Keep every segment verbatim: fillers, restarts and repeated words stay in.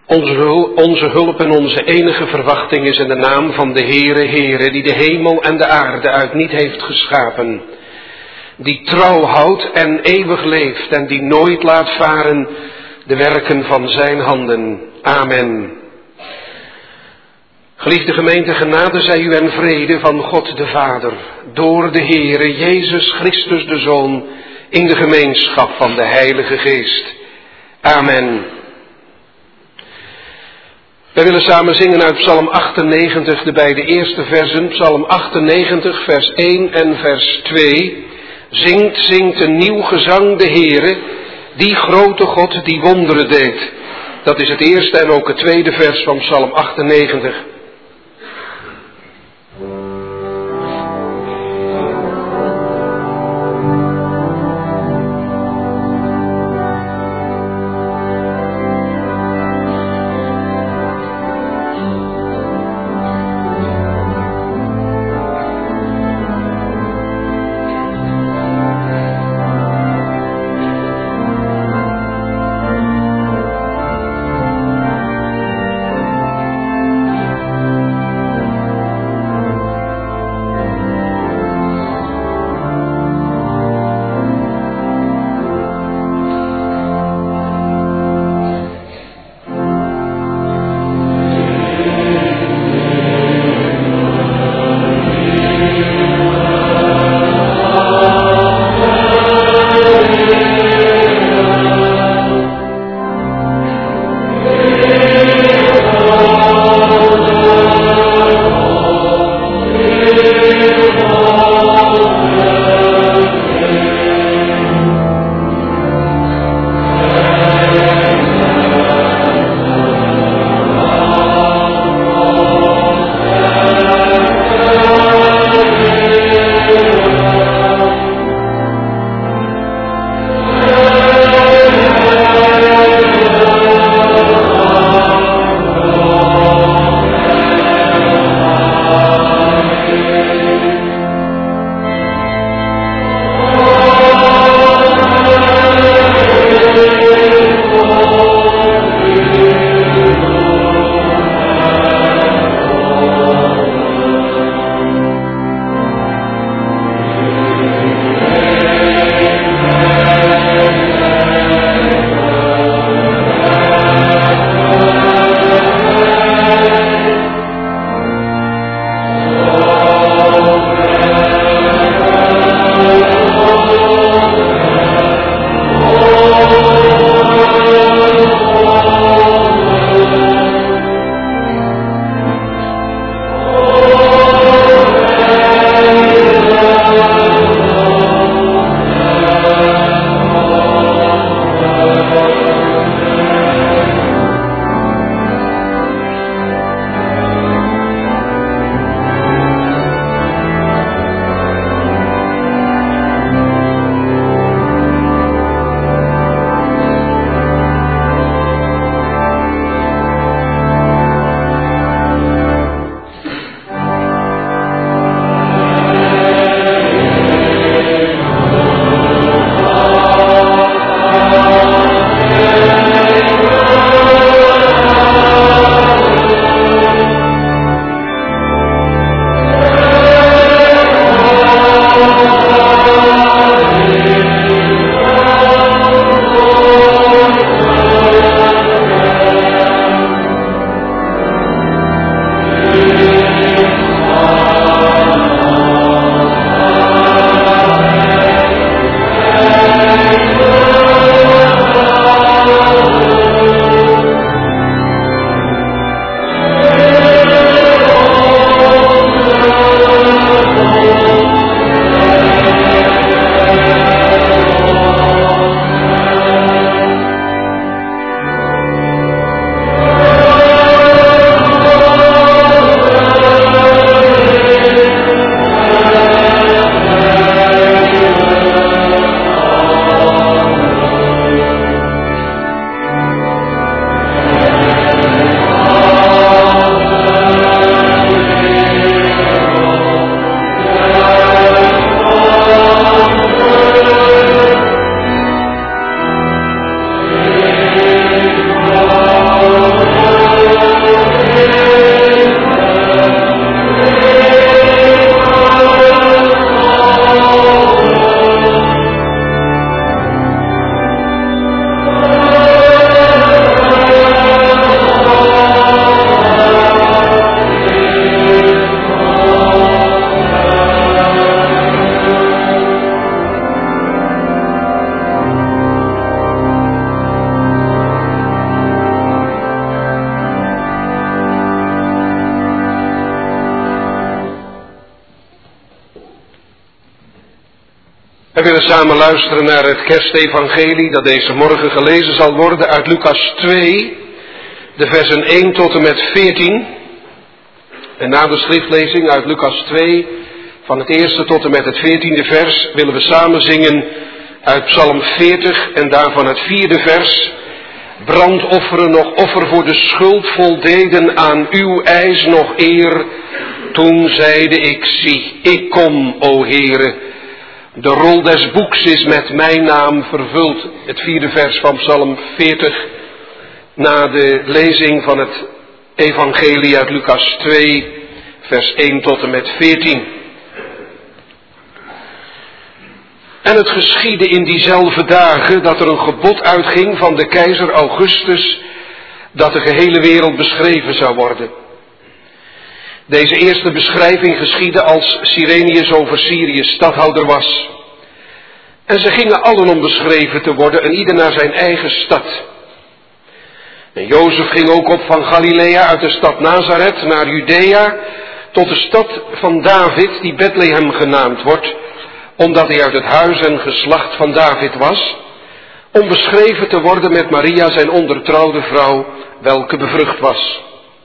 Onze, hul, onze hulp en onze enige verwachting is in de naam van de Heere, Heere, die de hemel en de aarde uit niet heeft geschapen. Die trouw houdt en eeuwig leeft en die nooit laat varen de werken van zijn handen. Amen. Geliefde gemeente, genade zij u en vrede van God de Vader, door de Heere Jezus Christus de Zoon, in de gemeenschap van de Heilige Geest. Amen. Wij willen samen zingen uit Psalm achtennegentig, de beide eerste versen, Psalm achtennegentig, vers één en vers twee. Zingt, zingt een nieuw gezang de Heere, die grote God die wonderen deed. Dat is het eerste en ook het tweede vers van Psalm achtennegentig. Thank willen samen luisteren naar het kerstevangelie dat deze morgen gelezen zal worden uit Lucas twee, de versen één tot en met veertien. En na de schriftlezing uit Lucas twee, van het eerste tot en met het veertiende vers, willen we samen zingen uit Psalm veertig en daarvan het vierde vers. Brandofferen nog offer voor de schuld voldeden aan uw eis nog eer. Toen zeide ik, zie, ik kom, o Heere. De rol des boeks is met mijn naam vervuld. Het vierde vers van Psalm veertig. Na de lezing van het evangelie uit Lucas twee, vers één tot en met veertien. En het geschiedde in diezelfde dagen dat er een gebod uitging van de keizer Augustus, dat de gehele wereld beschreven zou worden. Deze eerste beschrijving geschiedde als Cyrenius over Syrië stadhouder was. En ze gingen allen om beschreven te worden en ieder naar zijn eigen stad. En Jozef ging ook op van Galilea uit de stad Nazareth naar Judea, tot de stad van David, die Bethlehem genaamd wordt, omdat hij uit het huis en geslacht van David was, om beschreven te worden met Maria, zijn ondertrouwde vrouw, welke bevrucht was.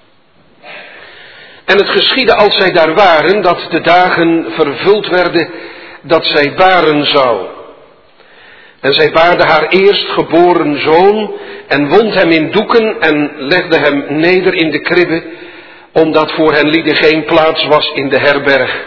En het geschiedde als zij daar waren, dat de dagen vervuld werden, dat zij baren zou. En zij baarde haar eerstgeboren zoon, en wond hem in doeken, en legde hem neder in de kribbe, omdat voor hen lieden geen plaats was in de herberg.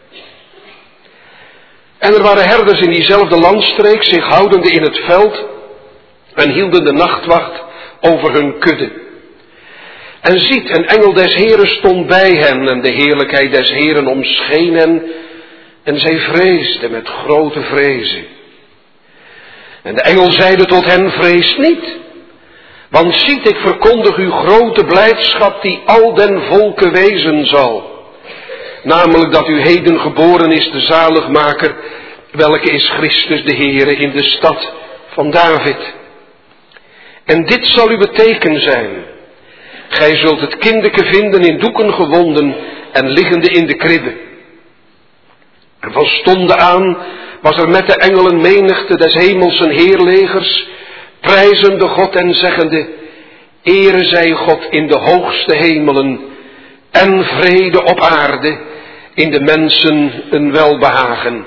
En er waren herders in diezelfde landstreek, zich houdende in het veld, en hielden de nachtwacht over hun kudde. En ziet, een engel des Heren stond bij hen, en de heerlijkheid des Heren omscheen hen, en zij vreesden met grote vrezen. En de engel zeide tot hen, vrees niet, want ziet, ik verkondig u grote blijdschap die al den volken wezen zal. Namelijk dat u heden geboren is de zaligmaker, welke is Christus de Heere in de stad van David. En dit zal uw teken zijn. Gij zult het kindeke vinden in doeken gewonden en liggende in de kribbe. En van stonden aan was er met de engelen menigte des hemelsen heerlegers, prijzende God en zeggende, ere zij God in de hoogste hemelen en vrede op aarde, in de mensen een welbehagen.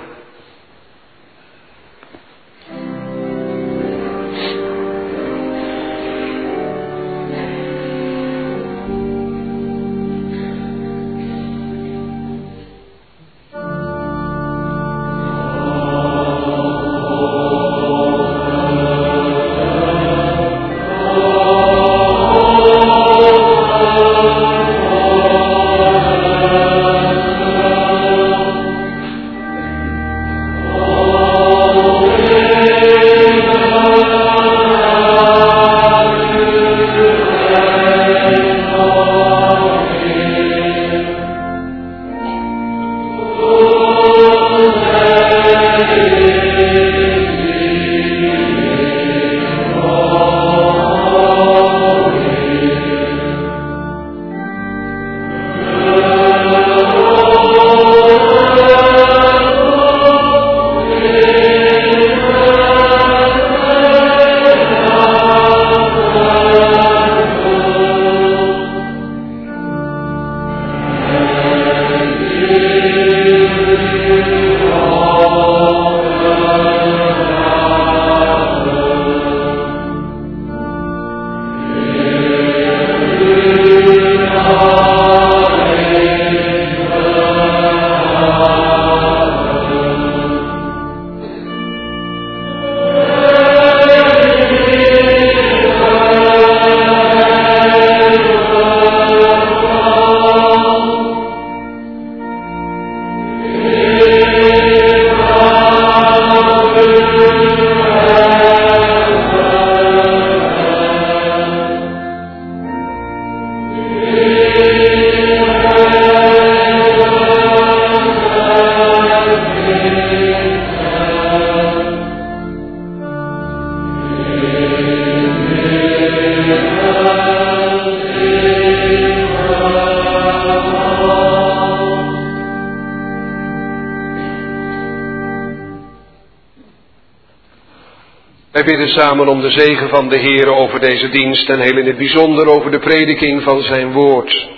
bidden samen om de zegen van de Heer over deze dienst en heel in het bijzonder over de prediking van zijn woord.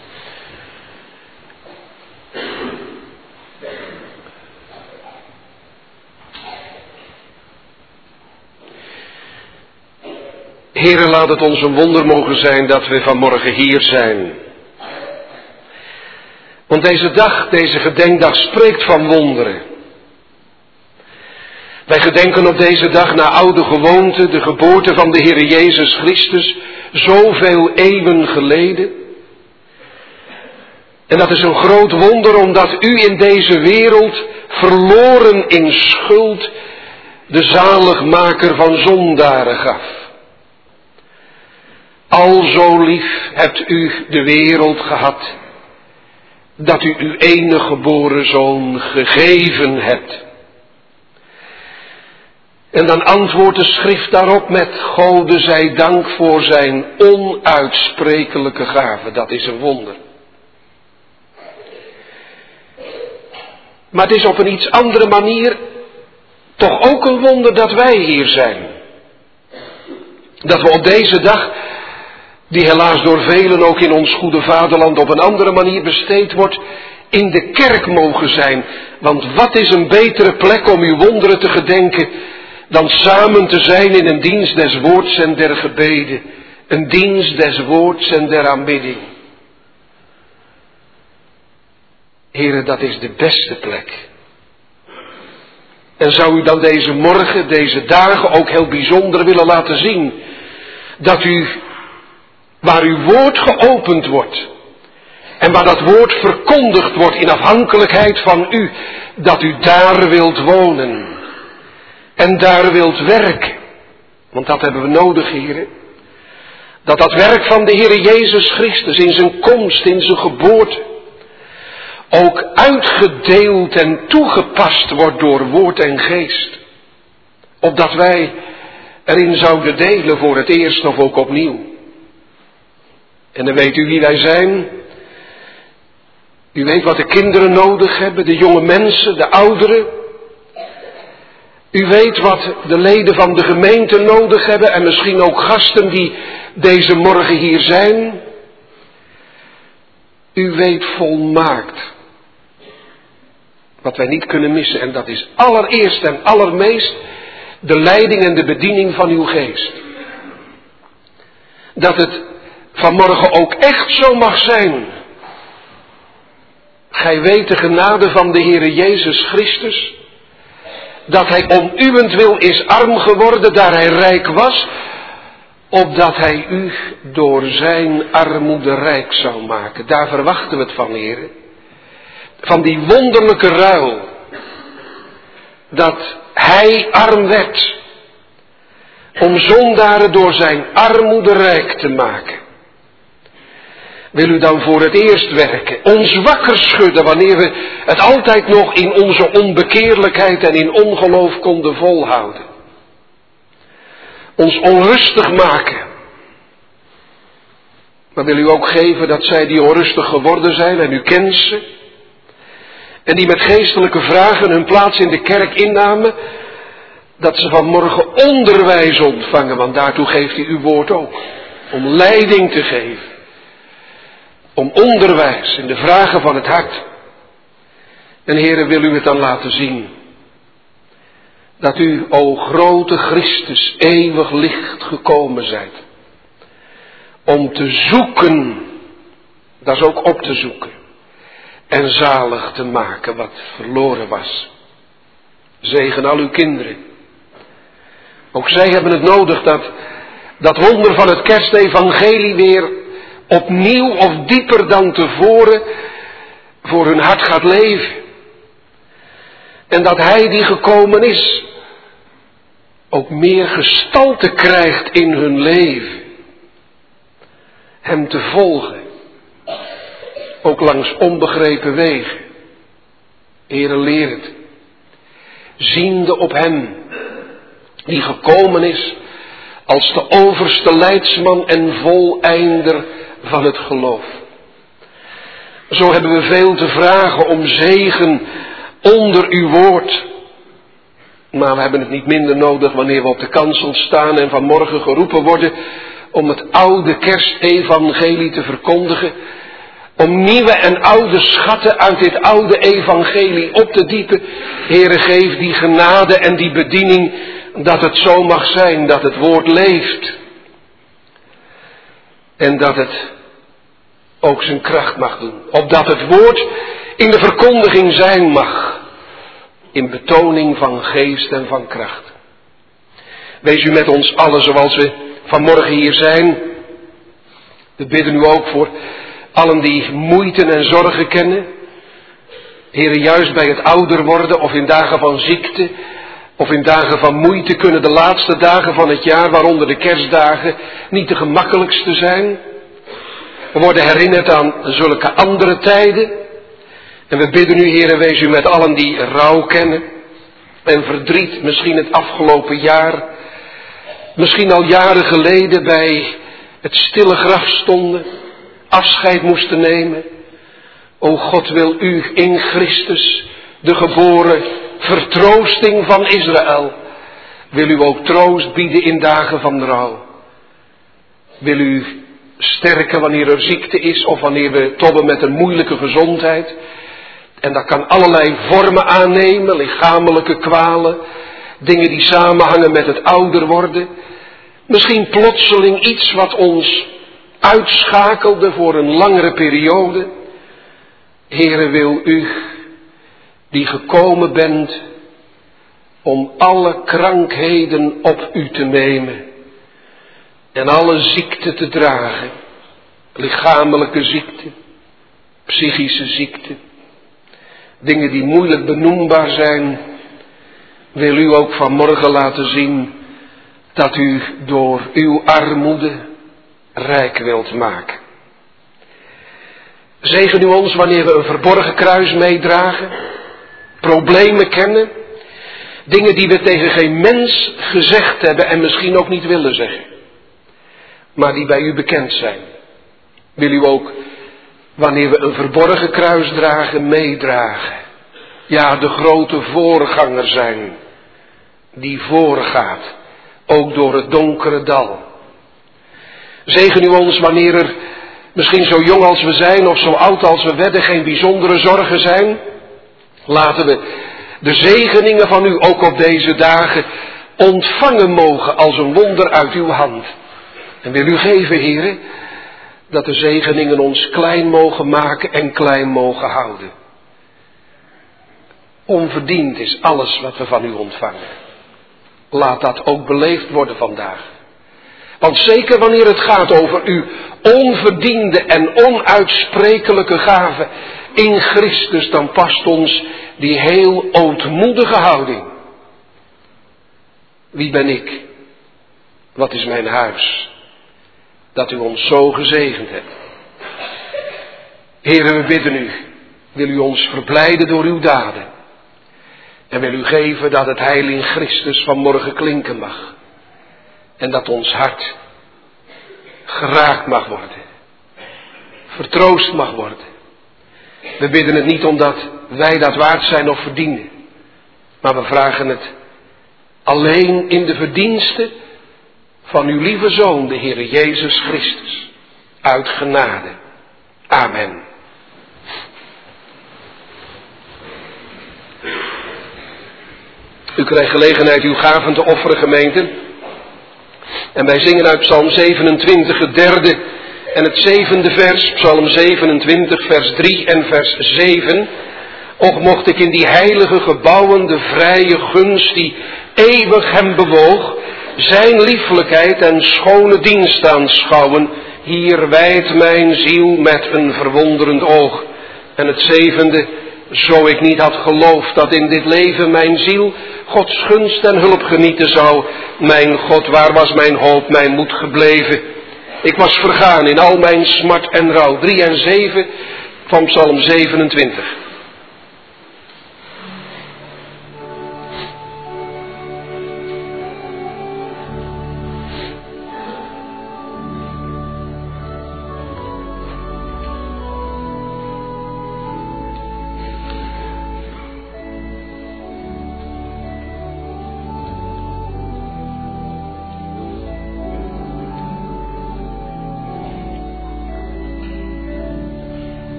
Heere, laat het ons een wonder mogen zijn dat we vanmorgen hier zijn. Want deze dag, deze gedenkdag spreekt van wonderen. Wij gedenken op deze dag naar oude gewoonte, de geboorte van de Heere Jezus Christus, zoveel eeuwen geleden. En dat is een groot wonder omdat u in deze wereld, verloren in schuld, de zaligmaker van zondaren gaf. Al zo lief hebt u de wereld gehad, dat u uw enige geboren zoon gegeven hebt. En dan antwoordt de schrift daarop met: Gode zij dank voor zijn onuitsprekelijke gave. Dat is een wonder. Maar het is op een iets andere manier toch ook een wonder dat wij hier zijn. Dat we op deze dag, die helaas door velen ook in ons goede vaderland op een andere manier besteed wordt, in de kerk mogen zijn. Want wat is een betere plek om uw wonderen te gedenken dan samen te zijn in een dienst des woords en der gebeden. Een dienst des woords en der aanbidding. Heren, dat is de beste plek. En zou u dan deze morgen, deze dagen ook heel bijzonder willen laten zien dat u, waar uw woord geopend wordt en waar dat woord verkondigd wordt in afhankelijkheid van u, dat u daar wilt wonen en daar wilt werken. Want dat hebben we nodig, heren. Dat dat werk van de Heere Jezus Christus in zijn komst, in zijn geboorte, ook uitgedeeld en toegepast wordt door woord en geest. Opdat wij erin zouden delen voor het eerst of ook opnieuw. En dan weet u wie wij zijn. U weet wat de kinderen nodig hebben, de jonge mensen, de ouderen. U weet wat de leden van de gemeente nodig hebben en misschien ook gasten die deze morgen hier zijn. U weet volmaakt wat wij niet kunnen missen. En dat is allereerst en allermeest de leiding en de bediening van uw geest. Dat het vanmorgen ook echt zo mag zijn. Gij weet de genade van de Heere Jezus Christus, dat hij om uwentwil is arm geworden, daar hij rijk was, opdat hij u door zijn armoede rijk zou maken. Daar verwachten we het van, Heere. Van die wonderlijke ruil, dat hij arm werd, om zondaren door zijn armoede rijk te maken. Wil u dan voor het eerst werken, ons wakker schudden wanneer we het altijd nog in onze onbekeerlijkheid en in ongeloof konden volhouden. Ons onrustig maken. Maar wil u ook geven dat zij die onrustig geworden zijn, en u kent ze, en die met geestelijke vragen hun plaats in de kerk innamen, dat ze vanmorgen onderwijs ontvangen, want daartoe geeft u uw woord ook. Om leiding te geven. Om onderwijs in de vragen van het hart. En Heere, wil u het dan laten zien. Dat u, o grote Christus, eeuwig licht gekomen zijt. Om te zoeken, dat is ook op te zoeken. En zalig te maken wat verloren was. Zegen al uw kinderen. Ook zij hebben het nodig dat dat wonder van het kerstevangelie weer opnieuw of dieper dan tevoren voor hun hart gaat leven. En dat hij die gekomen is ook meer gestalte krijgt in hun leven. Hem te volgen. Ook langs onbegrepen wegen. Heere, leer het. Ziende op hem die gekomen is als de overste leidsman en voleinder van het geloof. Zo hebben we veel te vragen om zegen onder uw woord. Maar we hebben het niet minder nodig wanneer we op de kansel staan en vanmorgen geroepen worden om het oude kerstevangelie te verkondigen. Om nieuwe en oude schatten uit dit oude evangelie op te diepen. Heere, geef die genade en die bediening dat het zo mag zijn, dat het woord leeft. En dat het ook zijn kracht mag doen. Opdat het woord in de verkondiging zijn mag. In betoning van geest en van kracht. Wees u met ons allen zoals we vanmorgen hier zijn. We bidden u ook voor allen die moeite en zorgen kennen. Heren, juist bij het ouder worden of in dagen van ziekte of in dagen van moeite kunnen de laatste dagen van het jaar, waaronder de kerstdagen, niet de gemakkelijkste zijn. We worden herinnerd aan zulke andere tijden. En we bidden u, Heren, wees u met allen die rouw kennen en verdriet, misschien het afgelopen jaar, misschien al jaren geleden bij het stille graf stonden, afscheid moesten nemen. O God, wil u in Christus, de geboren vertroosting van Israël, wil u ook troost bieden in dagen van rouw. Wil u sterken wanneer er ziekte is of wanneer we tobben met een moeilijke gezondheid. En dat kan allerlei vormen aannemen, lichamelijke kwalen, dingen die samenhangen met het ouder worden. Misschien plotseling iets wat ons uitschakelde voor een langere periode. Heere, wil u, die gekomen bent om alle krankheden op u te nemen en alle ziekte te dragen, lichamelijke ziekte, psychische ziekte, dingen die moeilijk benoembaar zijn, wil u ook vanmorgen laten zien dat u door uw armoede rijk wilt maken. Zegen u ons wanneer we een verborgen kruis meedragen, problemen kennen, dingen die we tegen geen mens gezegd hebben en misschien ook niet willen zeggen, maar die bij u bekend zijn. Wil u ook, wanneer we een verborgen kruis dragen, meedragen. Ja, de grote voorganger zijn, die voorgaat, ook door het donkere dal. Zegen u ons wanneer er, misschien zo jong als we zijn of zo oud als we werden, geen bijzondere zorgen zijn. Laten we de zegeningen van u ook op deze dagen ontvangen mogen als een wonder uit uw hand. En wil u geven, Heere, dat de zegeningen ons klein mogen maken en klein mogen houden. Onverdiend is alles wat we van u ontvangen. Laat dat ook beleefd worden vandaag. Want zeker wanneer het gaat over uw onverdiende en onuitsprekelijke gave in Christus, dan past ons die heel ootmoedige houding. Wie ben ik? Wat is mijn huis? Dat u ons zo gezegend hebt. Heere, we bidden u, wil u ons verblijden door uw daden. En wil u geven dat het heil in Christus vanmorgen klinken mag. En dat ons hart geraakt mag worden. Vertroost mag worden. We bidden het niet omdat wij dat waard zijn of verdienen. Maar we vragen het alleen in de verdienste van uw lieve Zoon, de Heere Jezus Christus. Uit genade. Amen. U krijgt gelegenheid uw gaven te offeren, gemeente. En wij zingen uit Psalm zevenentwintig, het derde en het zevende vers. Psalm zevenentwintig, vers drie en vers zeven. Och, mocht ik in die heilige gebouwen de vrije gunst die eeuwig hem bewoog, zijn lieflijkheid en schone dienst aanschouwen. Hier wijdt mijn ziel met een verwonderend oog. En het zevende, zo ik niet had geloofd dat in dit leven mijn ziel Gods gunst en hulp genieten zou. Mijn God, waar was mijn hoop, mijn moed gebleven? Ik was vergaan in al mijn smart en rouw. drie en zeven van Psalm zevenentwintig.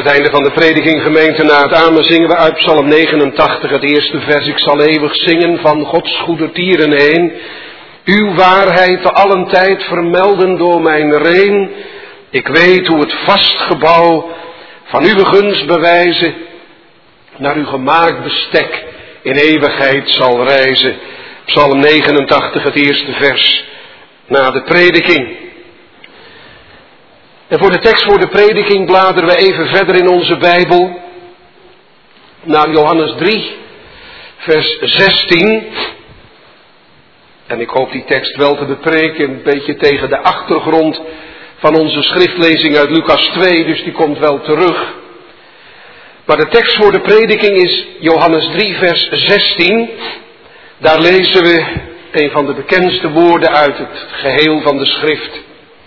het einde van de prediking, gemeente, na het amen zingen we uit Psalm negenentachtig, het eerste vers. Ik zal eeuwig zingen van Gods goede tieren heen. Uw waarheid te allen tijd vermelden door mijn reen. Ik weet hoe het vast gebouw van uw gunst bewijzen, naar uw gemaakt bestek in eeuwigheid zal reizen. Psalm negenentachtig, het eerste vers, na de prediking. En voor de tekst voor de prediking bladeren we even verder in onze Bijbel, naar Johannes drie, vers zestien. En ik hoop die tekst wel te bepreken, een beetje tegen de achtergrond van onze schriftlezing uit Lucas twee, dus die komt wel terug. Maar de tekst voor de prediking is Johannes drie, vers zestien. Daar lezen we een van de bekendste woorden uit het geheel van de schrift.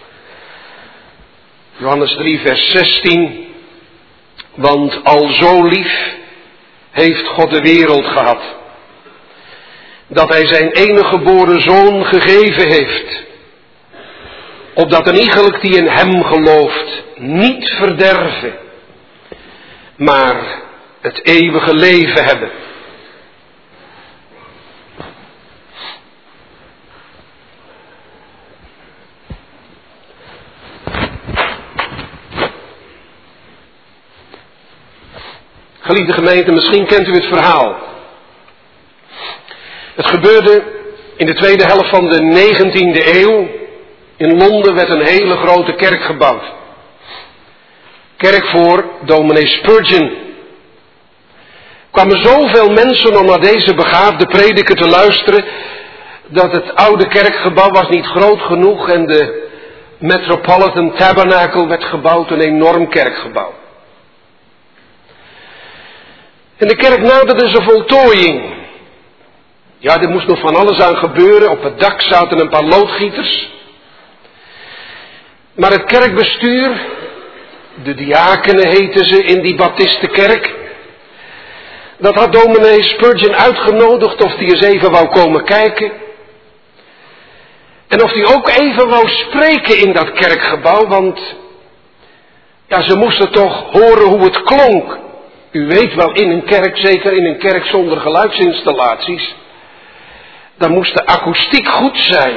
Johannes drie, vers zestien. Want al zo lief heeft God de wereld gehad, dat hij zijn enige geboren zoon gegeven heeft, opdat een iegelijk die in hem gelooft niet verderven, maar het eeuwige leven hebben. Geliefde gemeente, misschien kent u het verhaal. Het gebeurde in de tweede helft van de negentiende eeuw. In Londen werd een hele grote kerk gebouwd. Kerk voor dominee Spurgeon. Er kwamen zoveel mensen om naar deze begaafde prediker te luisteren, dat het oude kerkgebouw was niet groot genoeg en de Metropolitan Tabernacle werd gebouwd, een enorm kerkgebouw. En de kerk naderde zijn voltooiing. Ja, er moest nog van alles aan gebeuren. Op het dak zaten een paar loodgieters. Maar het kerkbestuur, de diakenen heten ze in die baptistenkerk, dat had dominee Spurgeon uitgenodigd of hij eens even wou komen kijken. En of hij ook even wou spreken in dat kerkgebouw, want ja, ze moesten toch horen hoe het klonk. U weet wel, in een kerk, zeker in een kerk zonder geluidsinstallaties, dan moest de akoestiek goed zijn.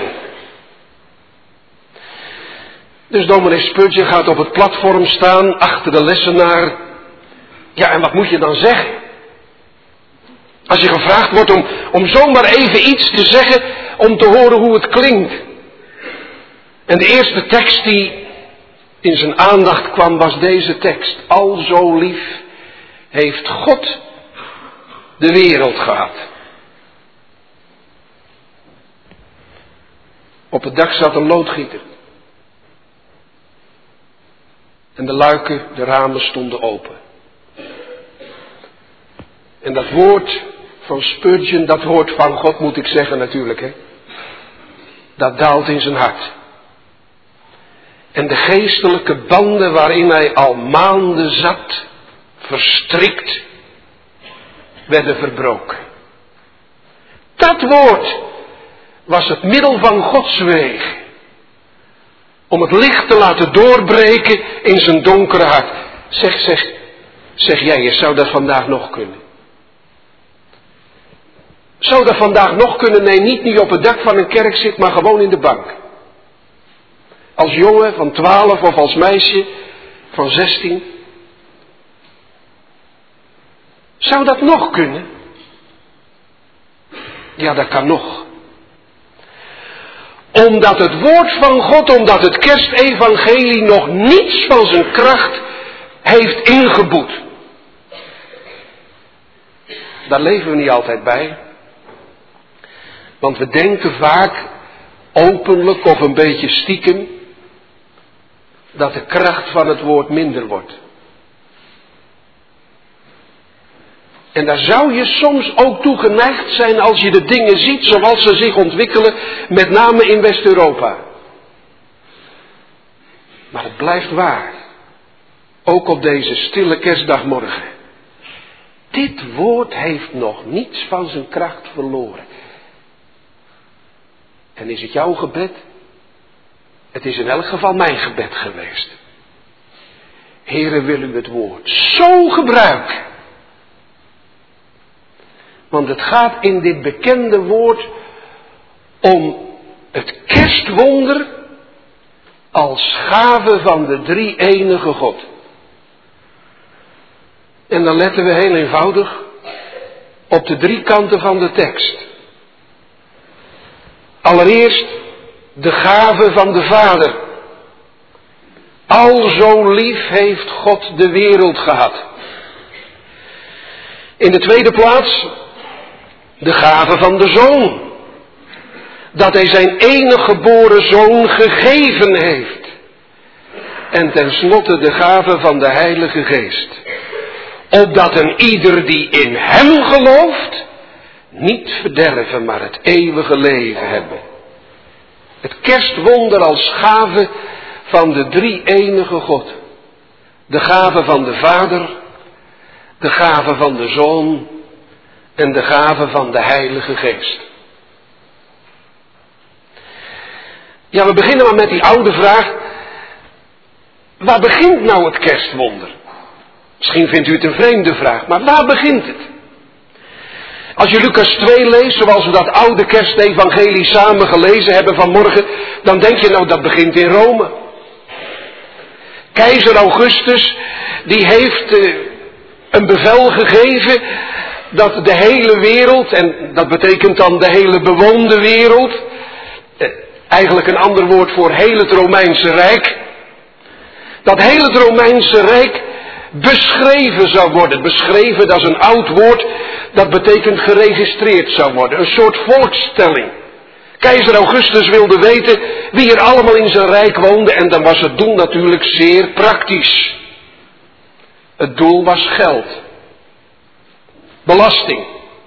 Dus dominee Spurgeon gaat op het platform staan, achter de lessenaar. Ja, en wat moet je dan zeggen? Als je gevraagd wordt om, om zomaar even iets te zeggen, om te horen hoe het klinkt. En de eerste tekst die in zijn aandacht kwam was deze tekst. Al zo lief heeft God de wereld gehad. Op het dak zat een loodgieter. En de luiken, de ramen stonden open. En dat woord van Spurgeon, dat woord van God moet ik zeggen natuurlijk, hè. Dat daalt in zijn hart. En de geestelijke banden waarin hij al maanden zat, verstrikt, werden verbroken. Dat woord was het middel van Gods weg om het licht te laten doorbreken in zijn donkere hart. Zeg, zeg, zeg jij, je zou dat vandaag nog kunnen? Zou dat vandaag nog kunnen? Nee, niet nu je op het dak van een kerk zit, maar gewoon in de bank. Als jongen van twaalf of als meisje van zestien. Zou dat nog kunnen? Ja, dat kan nog. Omdat het woord van God, omdat het kerstevangelie nog niets van zijn kracht heeft ingeboet. Daar leven we niet altijd bij. Want we denken vaak openlijk of een beetje stiekem dat de kracht van het woord minder wordt. En daar zou je soms ook toe geneigd zijn als je de dingen ziet zoals ze zich ontwikkelen, met name in West-Europa. Maar het blijft waar. Ook op deze stille kerstdagmorgen. Dit woord heeft nog niets van zijn kracht verloren. En is het jouw gebed? Het is in elk geval mijn gebed geweest. Heere, wil u het woord zo gebruiken. Want het gaat in dit bekende woord om het kerstwonder als gave van de drie-enige God. En dan letten we heel eenvoudig op de drie kanten van de tekst. Allereerst de gave van de Vader. Al zo lief heeft God de wereld gehad. In de tweede plaats de gave van de Zoon. Dat hij zijn enige geboren Zoon gegeven heeft. En tenslotte de gave van de Heilige Geest. Opdat een ieder die in hem gelooft niet verderven, maar het eeuwige leven hebben. Het kerstwonder als gave van de drie-enige God. De gave van de Vader, de gave van de Zoon en de gave van de Heilige Geest. Ja, we beginnen maar met die oude vraag. Waar begint nou het kerstwonder? Misschien vindt u het een vreemde vraag, maar waar begint het? Als je Lucas twee leest, zoals we dat oude kerstevangelie samen gelezen hebben vanmorgen, dan denk je nou dat begint in Rome. Keizer Augustus, die heeft uh, een bevel gegeven dat de hele wereld, en dat betekent dan de hele bewoonde wereld, uh, eigenlijk een ander woord voor heel het Romeinse Rijk, dat heel het Romeinse Rijk beschreven zou worden. Beschreven, dat is een oud woord, dat betekent geregistreerd zou worden. Een soort volkstelling. Keizer Augustus wilde weten wie er allemaal in zijn rijk woonde en dan was het doel natuurlijk zeer praktisch. Het doel was geld. Belasting.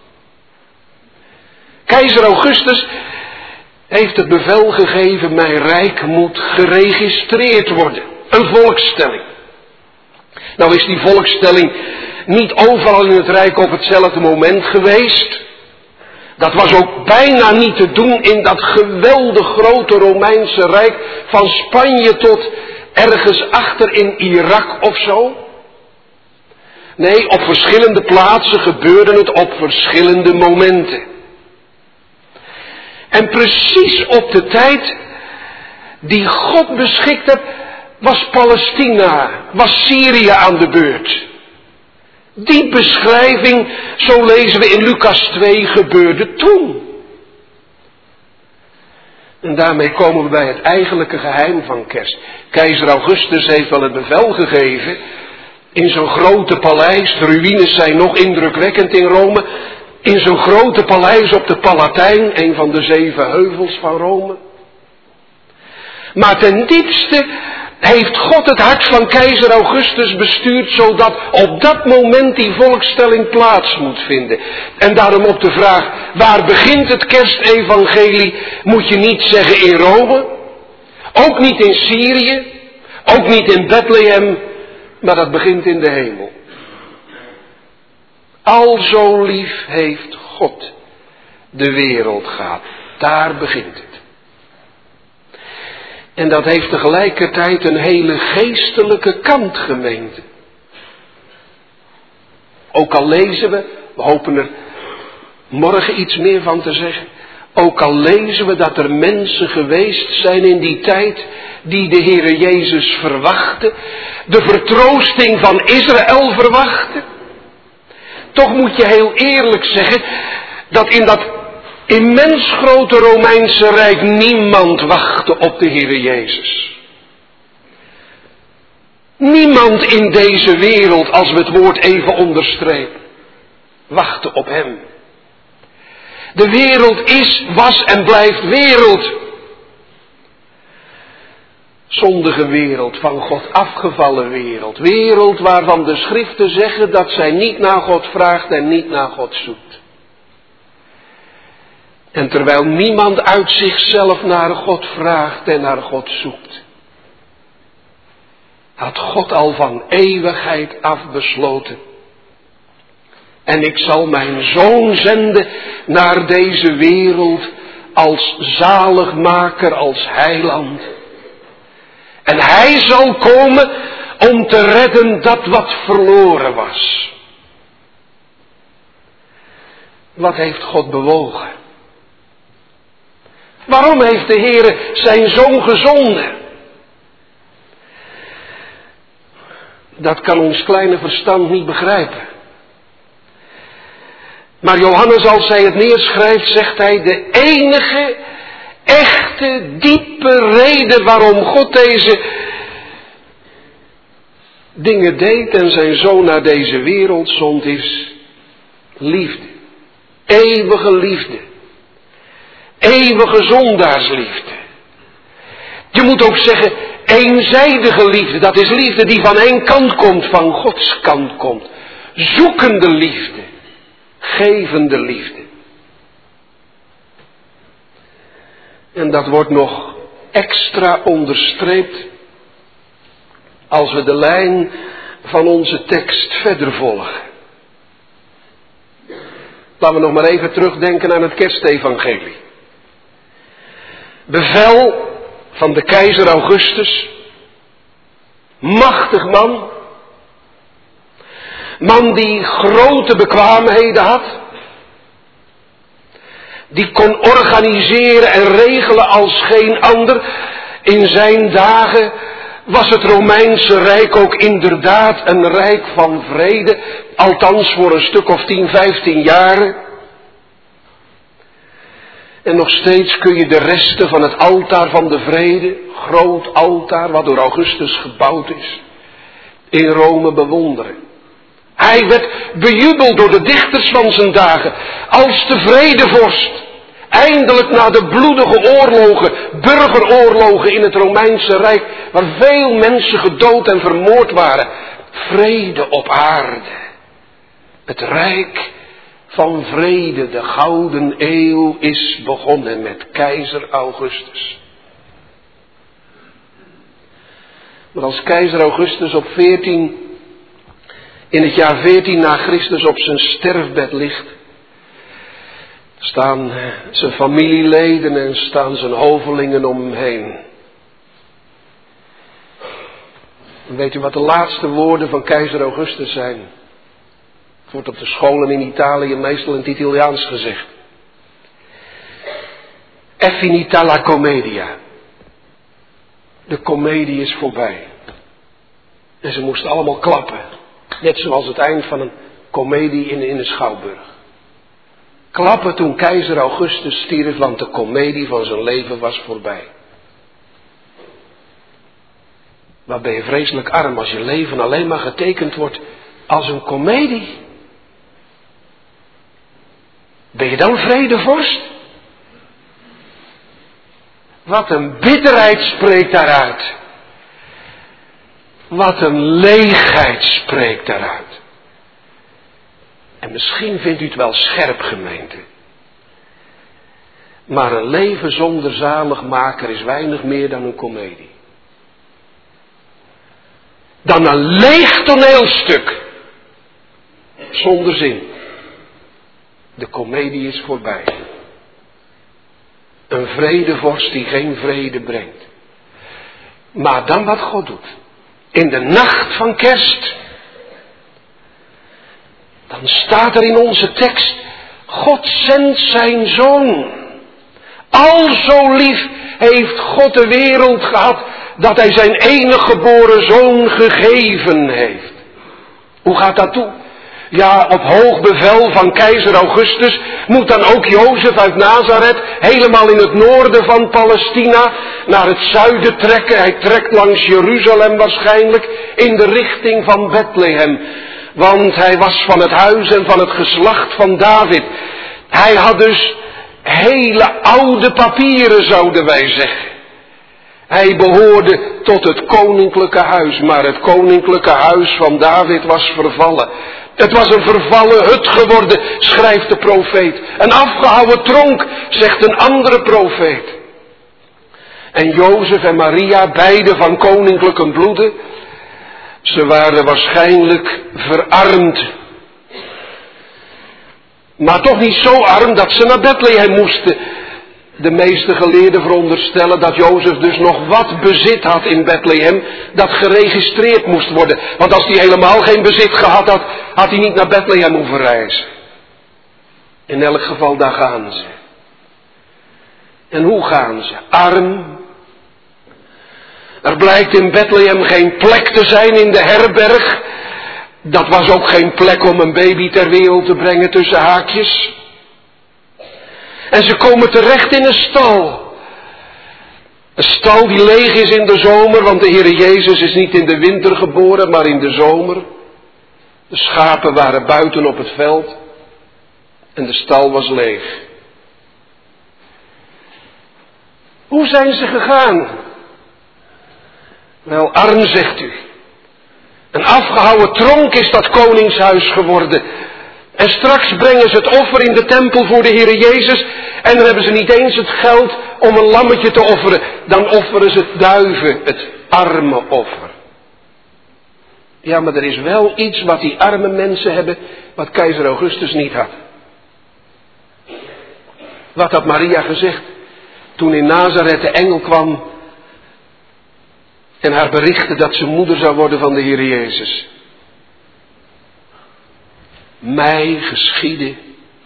Keizer Augustus heeft het bevel gegeven, mijn rijk moet geregistreerd worden. Een volkstelling. Nou is die volkstelling niet overal in het Rijk op hetzelfde moment geweest. Dat was ook bijna niet te doen in dat geweldig grote Romeinse Rijk van Spanje tot ergens achter in Irak of zo. Nee, op verschillende plaatsen gebeurde het op verschillende momenten. En precies op de tijd die God beschikt heeft, was Palestina, was Syrië aan de beurt. Die beschrijving, zo lezen we in Lucas twee, gebeurde toen. En daarmee komen we bij het eigenlijke geheim van kerst. Keizer Augustus heeft wel het bevel gegeven, in zo'n grote paleis, de ruïnes zijn nog indrukwekkend in Rome, in zo'n grote paleis op de Palatijn, een van de zeven heuvels van Rome. Maar ten diepste heeft God het hart van keizer Augustus bestuurd, zodat op dat moment die volkstelling plaats moet vinden. En daarom op de vraag, waar begint het kerstevangelie, moet je niet zeggen in Rome, ook niet in Syrië, ook niet in Bethlehem, maar dat begint in de hemel. Al zo lief heeft God de wereld gehad. Daar begint het. En dat heeft tegelijkertijd een hele geestelijke kant, gemeente. Ook al lezen we, we hopen er morgen iets meer van te zeggen. Ook al lezen we dat er mensen geweest zijn in die tijd die de Heere Jezus verwachten. De vertroosting van Israël verwachten. Toch moet je heel eerlijk zeggen dat in dat immens grote Romeinse Rijk niemand wachtte op de Heere Jezus. Niemand in deze wereld, als we het woord even onderstrepen, wachtte op hem. De wereld is, was en blijft wereld. Zondige wereld, van God afgevallen wereld. Wereld waarvan de schriften zeggen dat zij niet naar God vraagt en niet naar God zoekt. En terwijl niemand uit zichzelf naar God vraagt en naar God zoekt, had God al van eeuwigheid af besloten. En ik zal mijn zoon zenden naar deze wereld als zaligmaker, als heiland. En hij zal komen om te redden dat wat verloren was. Wat heeft God bewogen? Waarom heeft de Heere zijn Zoon gezonden? Dat kan ons kleine verstand niet begrijpen. Maar Johannes, als hij het neerschrijft, zegt hij: de enige, echte, diepe reden waarom God deze dingen deed en zijn Zoon naar deze wereld zond, is liefde. Eeuwige liefde. Eeuwige zondaarsliefde. Je moet ook zeggen, eenzijdige liefde. Dat is liefde die van één kant komt, van Gods kant komt. Zoekende liefde. Gevende liefde. En dat wordt nog extra onderstreept als we de lijn van onze tekst verder volgen. Laten we nog maar even terugdenken aan het kerstevangelie. Bevel van de keizer Augustus. Machtig man. Man die grote bekwaamheden had. Die kon organiseren en regelen als geen ander. In zijn dagen was het Romeinse Rijk ook inderdaad een rijk van vrede. Althans voor een stuk of tien, vijftien jaren. En nog steeds kun je de resten van het altaar van de vrede, groot altaar wat door Augustus gebouwd is, in Rome bewonderen. Hij werd bejubeld door de dichters van zijn dagen als de vredevorst. Eindelijk na de bloedige oorlogen, burgeroorlogen in het Romeinse Rijk, waar veel mensen gedood en vermoord waren. Vrede op aarde. Het Rijk van vrede, de gouden eeuw is begonnen met keizer Augustus. Maar als keizer Augustus op veertien, in het jaar veertien na Christus op zijn sterfbed ligt, staan zijn familieleden en staan zijn hovelingen om hem heen. En weet u wat de laatste woorden van keizer Augustus zijn? Het wordt op de scholen in Italië meestal in het Italiaans gezegd. È finita la commedia. De komedie is voorbij. En ze moesten allemaal klappen. Net zoals het eind van een komedie in, in de Schouwburg. Klappen toen keizer Augustus stierf, want de komedie van zijn leven was voorbij. Wat ben je vreselijk arm als je leven alleen maar getekend wordt als een komedie. Ben je dan vredevorst? Wat een bitterheid spreekt daaruit. Wat een leegheid spreekt daaruit. En misschien vindt u het wel scherp, gemeente. Maar een leven zonder zaligmaker is weinig meer dan een komedie. Dan een leeg toneelstuk. Zonder zin. De komedie is voorbij. Een vredevorst die geen vrede brengt. Maar dan wat God doet. In de nacht van kerst. Dan staat er in onze tekst. God zendt zijn Zoon. Al zo lief heeft God de wereld gehad. Dat hij zijn enige geboren Zoon gegeven heeft. Hoe gaat dat toe? Ja, op hoog bevel van keizer Augustus moet dan ook Jozef uit Nazareth helemaal in het noorden van Palestina naar het zuiden trekken. Hij trekt langs Jeruzalem waarschijnlijk in de richting van Bethlehem. Want hij was van het huis en van het geslacht van David. Hij had dus hele oude papieren, zouden wij zeggen. Hij behoorde tot het koninklijke huis, maar het koninklijke huis van David was vervallen. Het was een vervallen hut geworden, schrijft de profeet. Een afgehouwen tronk, zegt een andere profeet. En Jozef en Maria, beide van koninklijke bloede, ze waren waarschijnlijk verarmd. Maar toch niet zo arm dat ze naar Bethlehem moesten. de meeste geleerden veronderstellen dat Jozef dus nog wat bezit had in Bethlehem dat geregistreerd moest worden. Want als hij helemaal geen bezit gehad had, had hij niet naar Bethlehem hoeven reizen. In elk geval, daar gaan ze. En hoe gaan ze? Arm. Er blijkt in Bethlehem geen plek te zijn in de herberg. Dat was ook geen plek om een baby ter wereld te brengen tussen haakjes. En ze komen terecht in een stal. Een stal die leeg is in de zomer, want de Heere Jezus is niet in de winter geboren, maar in de zomer. De schapen waren buiten op het veld en de stal was leeg. Hoe zijn ze gegaan? Wel, arm, zegt u. Een afgehouwen tronk is dat koningshuis geworden. En straks brengen ze het offer in de tempel voor de Heere Jezus. En dan hebben ze niet eens het geld om een lammetje te offeren. Dan offeren ze het duiven, het arme offer. Ja, maar er is wel iets wat die arme mensen hebben, wat keizer Augustus niet had. Wat had Maria gezegd toen in Nazareth de engel kwam en haar berichtte dat ze moeder zou worden van de Heer Jezus. Mij geschiedde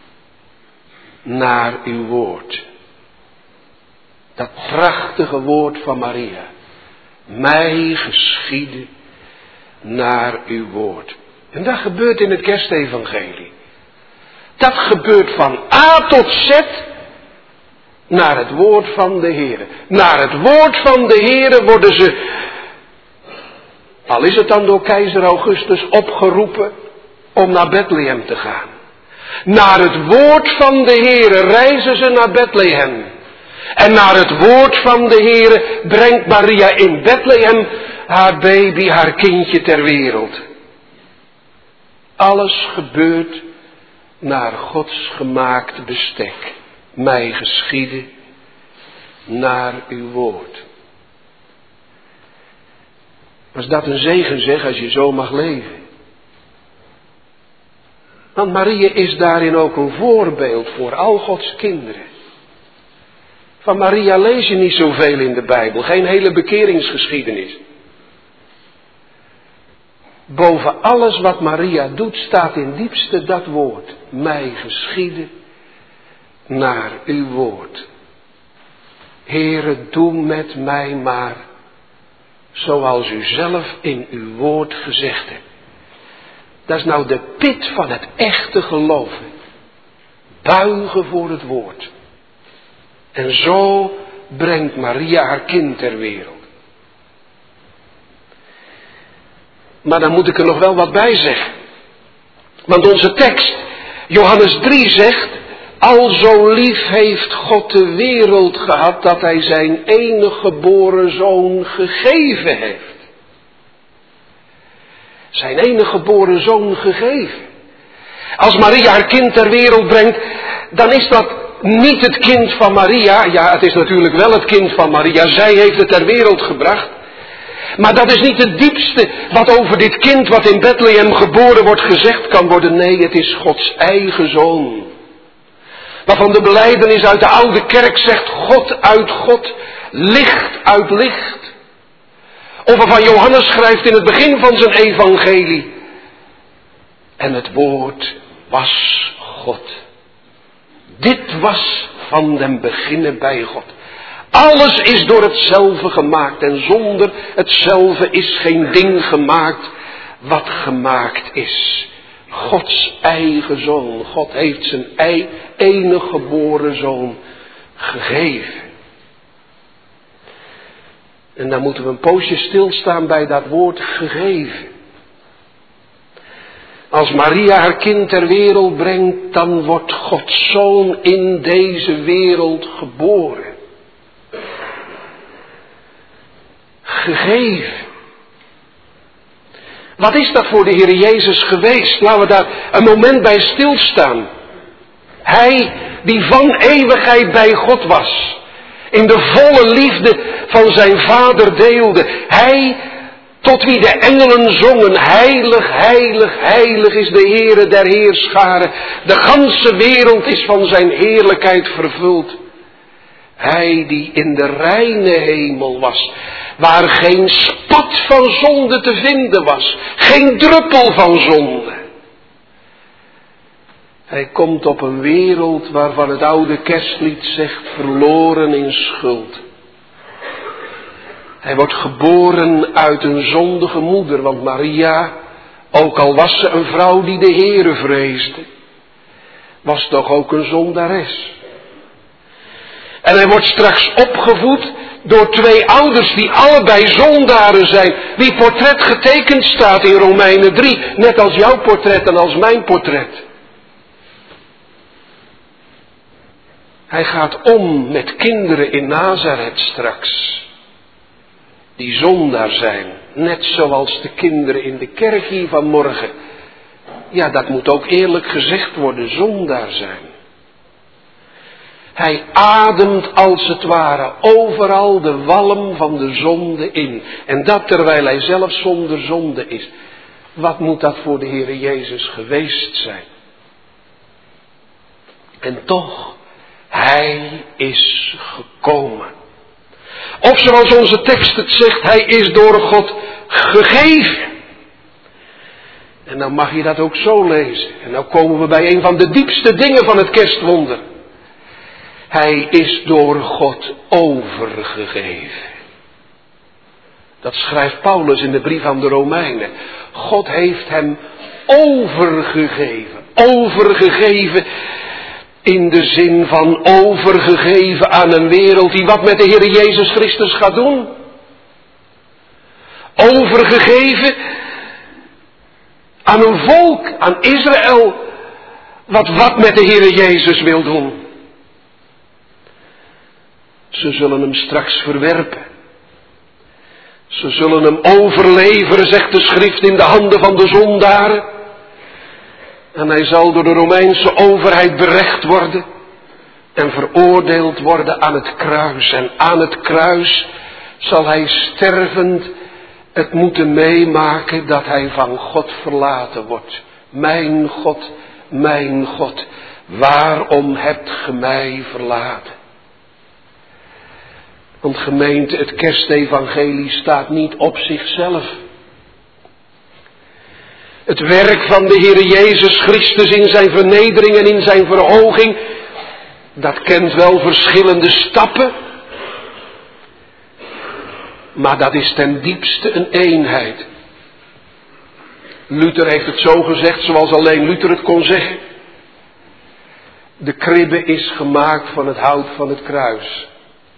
naar uw woord. Dat prachtige woord van Maria. Mij geschiedde naar uw woord. En dat gebeurt in het kerstevangelie. Dat gebeurt van A tot Z naar het woord van de Heere. Naar het woord van de Heere worden ze, al is het dan door keizer Augustus, opgeroepen om naar Bethlehem te gaan. Naar het woord van de Heere reizen ze naar Bethlehem. En naar het woord van de Heere brengt Maria in Bethlehem haar baby, haar kindje ter wereld. Alles gebeurt naar Gods gemaakt bestek. Mij geschiedde naar uw woord. Was dat een zegen, zeg, als je zo mag leven? Want Maria is daarin ook een voorbeeld voor al Gods kinderen. Van Maria lees je niet zoveel in de Bijbel, geen hele bekeringsgeschiedenis. Boven alles wat Maria doet staat in diepste dat woord. Mij geschiedde naar uw woord. Heere, doe met mij maar zoals u zelf in uw woord gezegd hebt. Dat is nou de pit van het echte geloven. Buigen voor het woord. En zo brengt Maria haar kind ter wereld. Maar dan moet ik er nog wel wat bij zeggen. Want onze tekst, Johannes drie zegt, al zo lief heeft God de wereld gehad dat hij zijn enige geboren zoon gegeven heeft. Zijn enige geboren zoon gegeven. Als Maria haar kind ter wereld brengt, dan is dat niet het kind van Maria. Ja, het is natuurlijk wel het kind van Maria. Zij heeft het ter wereld gebracht. Maar dat is niet het diepste wat over dit kind wat in Bethlehem geboren wordt gezegd kan worden. Nee, het is Gods eigen zoon. Waarvan de belijdenis uit de oude kerk zegt, God uit God, licht uit licht. Of waarvan Johannes schrijft in het begin van zijn evangelie. En het woord was God. Dit was van den beginne bij God. Alles is door hetzelfde gemaakt en zonder hetzelfde is geen ding gemaakt wat gemaakt is. Gods eigen zoon. God heeft zijn enige geboren zoon gegeven. En dan moeten we een poosje stilstaan bij dat woord gegeven. Als Maria haar kind ter wereld brengt, dan wordt Gods zoon in deze wereld geboren. Gegeven. Wat is dat voor de Heer Jezus geweest? Laten we daar een moment bij stilstaan. Hij die van eeuwigheid bij God was. In de volle liefde van zijn Vader deelde. Hij tot wie de engelen zongen. Heilig, heilig, heilig is de Heere der Heerscharen. De ganse wereld is van zijn heerlijkheid vervuld. Hij die in de reine hemel was, waar geen spat van zonde te vinden was, geen druppel van zonde. Hij komt op een wereld waarvan het oude kerstlied zegt, verloren in schuld. Hij wordt geboren uit een zondige moeder, want Maria, ook al was ze een vrouw die de Heere vreesde, was toch ook een zondares. En hij wordt straks opgevoed door twee ouders die allebei zondaren zijn, wie portret getekend staat in Romeinen drie, net als jouw portret en als mijn portret. Hij gaat om met kinderen in Nazareth straks, die zondaar zijn, net zoals de kinderen in de kerk hier vanmorgen. Ja, dat moet ook eerlijk gezegd worden, zondaar zijn. Hij ademt als het ware overal de walm van de zonde in. En dat terwijl hij zelf zonder zonde is. Wat moet dat voor de Heere Jezus geweest zijn? En toch, hij is gekomen. Of zoals onze tekst het zegt, hij is door God gegeven. En dan mag je dat ook zo lezen. En dan komen we bij een van de diepste dingen van het kerstwonder. Hij is door God overgegeven. Dat schrijft Paulus in de brief aan de Romeinen. God heeft hem overgegeven. Overgegeven in de zin van overgegeven aan een wereld die wat met de Heer Jezus Christus gaat doen. Overgegeven aan een volk, aan Israël, wat wat met de Heer Jezus wil doen. Ze zullen hem straks verwerpen. Ze zullen hem overleveren, zegt de schrift, in de handen van de zondaren. En hij zal door de Romeinse overheid berecht worden en veroordeeld worden aan het kruis. En aan het kruis zal hij stervend het moeten meemaken dat hij van God verlaten wordt. Mijn God, mijn God, waarom hebt ge mij verlaten? Want gemeente, het kerstevangelie staat niet op zichzelf. Het werk van de Heere Jezus Christus in zijn vernedering en in zijn verhoging, dat kent wel verschillende stappen. Maar dat is ten diepste een eenheid. Luther heeft het zo gezegd, zoals alleen Luther het kon zeggen. De kribbe is gemaakt van het hout van het kruis.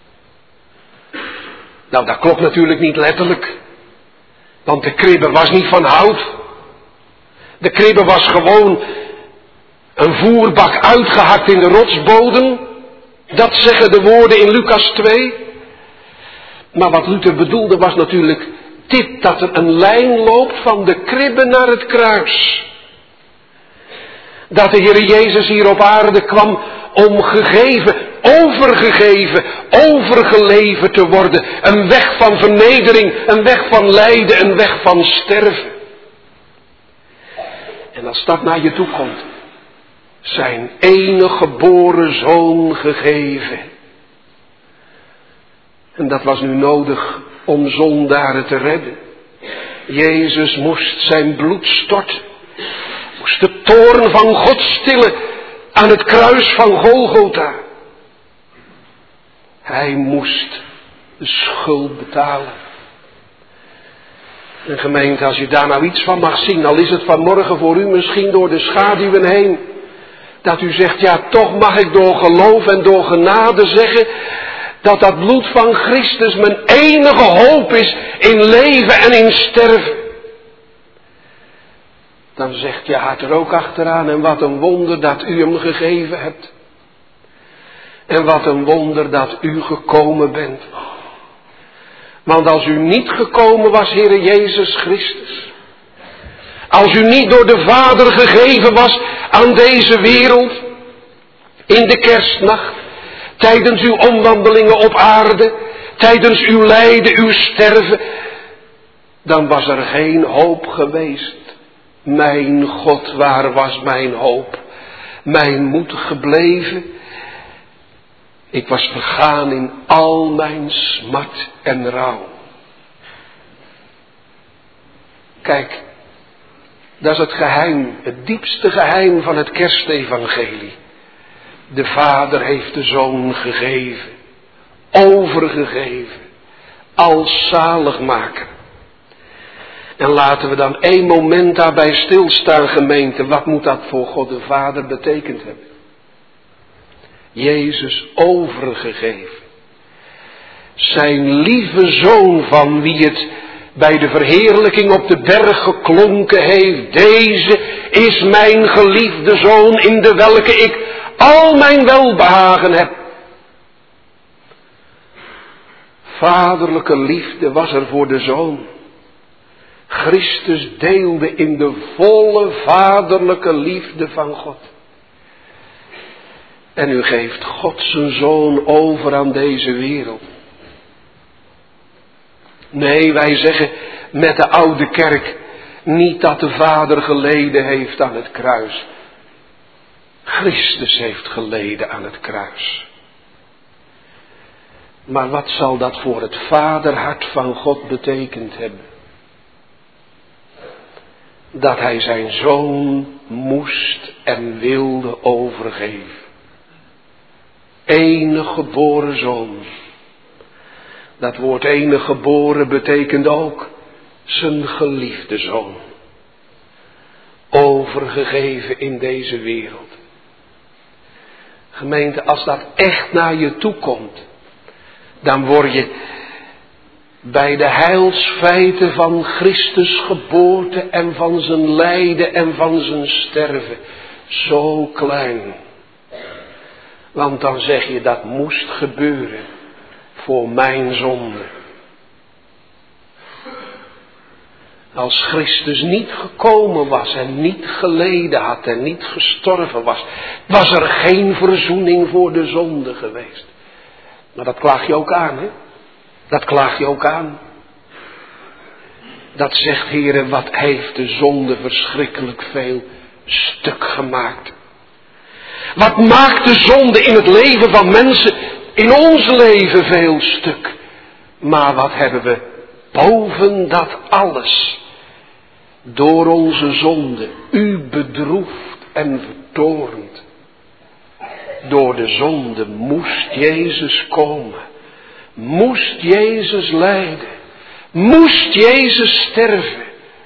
Nou, dat klopt natuurlijk niet letterlijk. Want de kribbe was niet van hout. De kribbe was gewoon een voerbak uitgehakt in de rotsbodem. Dat zeggen de woorden in Lucas twee. Maar wat Luther bedoelde was natuurlijk dit, dat er een lijn loopt van de kribbe naar het kruis. Dat de Heer Jezus hier op aarde kwam om gegeven, overgegeven, overgeleverd te worden. Een weg van vernedering, een weg van lijden, een weg van sterven. En als dat naar je toe komt, zijn enige geboren zoon gegeven. En dat was nu nodig om zondaren te redden. Jezus moest zijn bloed storten. Moest de toorn van God stillen aan het kruis van Golgotha. Hij moest de schuld betalen. En gemeente, als je daar nou iets van mag zien, al is het vanmorgen voor u misschien door de schaduwen heen, dat u zegt, ja, toch mag ik door geloof en door genade zeggen dat dat bloed van Christus mijn enige hoop is in leven en in sterven. Dan zegt je hart er ook achteraan, en wat een wonder dat u hem gegeven hebt. En wat een wonder dat u gekomen bent. Want als u niet gekomen was, Heere Jezus Christus, als u niet door de Vader gegeven was aan deze wereld, in de kerstnacht, tijdens uw omwandelingen op aarde, tijdens uw lijden, uw sterven, dan was er geen hoop geweest. Mijn God, waar was mijn hoop? Mijn moed gebleven Ik was vergaan in al mijn smart en rouw. Kijk, dat is het geheim, het diepste geheim van het kerstevangelie. De Vader heeft de Zoon gegeven, overgegeven, als zaligmaker. En laten we dan één moment daarbij stilstaan, gemeente. Wat moet dat voor God de Vader betekend hebben? Jezus overgegeven. Zijn lieve Zoon, van wie het bij de verheerlijking op de berg geklonken heeft. Deze is mijn geliefde Zoon, in de welke ik al mijn welbehagen heb. Vaderlijke liefde was er voor de Zoon. Christus deelde in de volle vaderlijke liefde van God. En u geeft God zijn Zoon over aan deze wereld. Nee, wij zeggen met de oude kerk niet dat de Vader geleden heeft aan het kruis. Christus heeft geleden aan het kruis. Maar wat zal dat voor het vaderhart van God betekend hebben? Dat hij zijn Zoon moest en wilde overgeven. Enige geboren Zoon. Dat woord enige geboren betekent ook zijn geliefde Zoon. Overgegeven in deze wereld. Gemeente, als dat echt naar je toe komt, dan word je bij de heilsfeiten van Christus geboorte en van zijn lijden en van zijn sterven zo klein. Want dan zeg je, dat moest gebeuren voor mijn zonde. Als Christus niet gekomen was en niet geleden had en niet gestorven was, was er geen verzoening voor de zonde geweest. Maar dat klaag je ook aan, hè? Dat klaag je ook aan. Dat zegt, Heere, wat heeft de zonde verschrikkelijk veel stuk gemaakt. Wat maakt de zonde in het leven van mensen, in ons leven veel stuk. Maar wat hebben we boven dat alles, door onze zonde, u bedroefd en vertoornd. Door de zonde moest Jezus komen. Moest Jezus lijden. Moest Jezus sterven.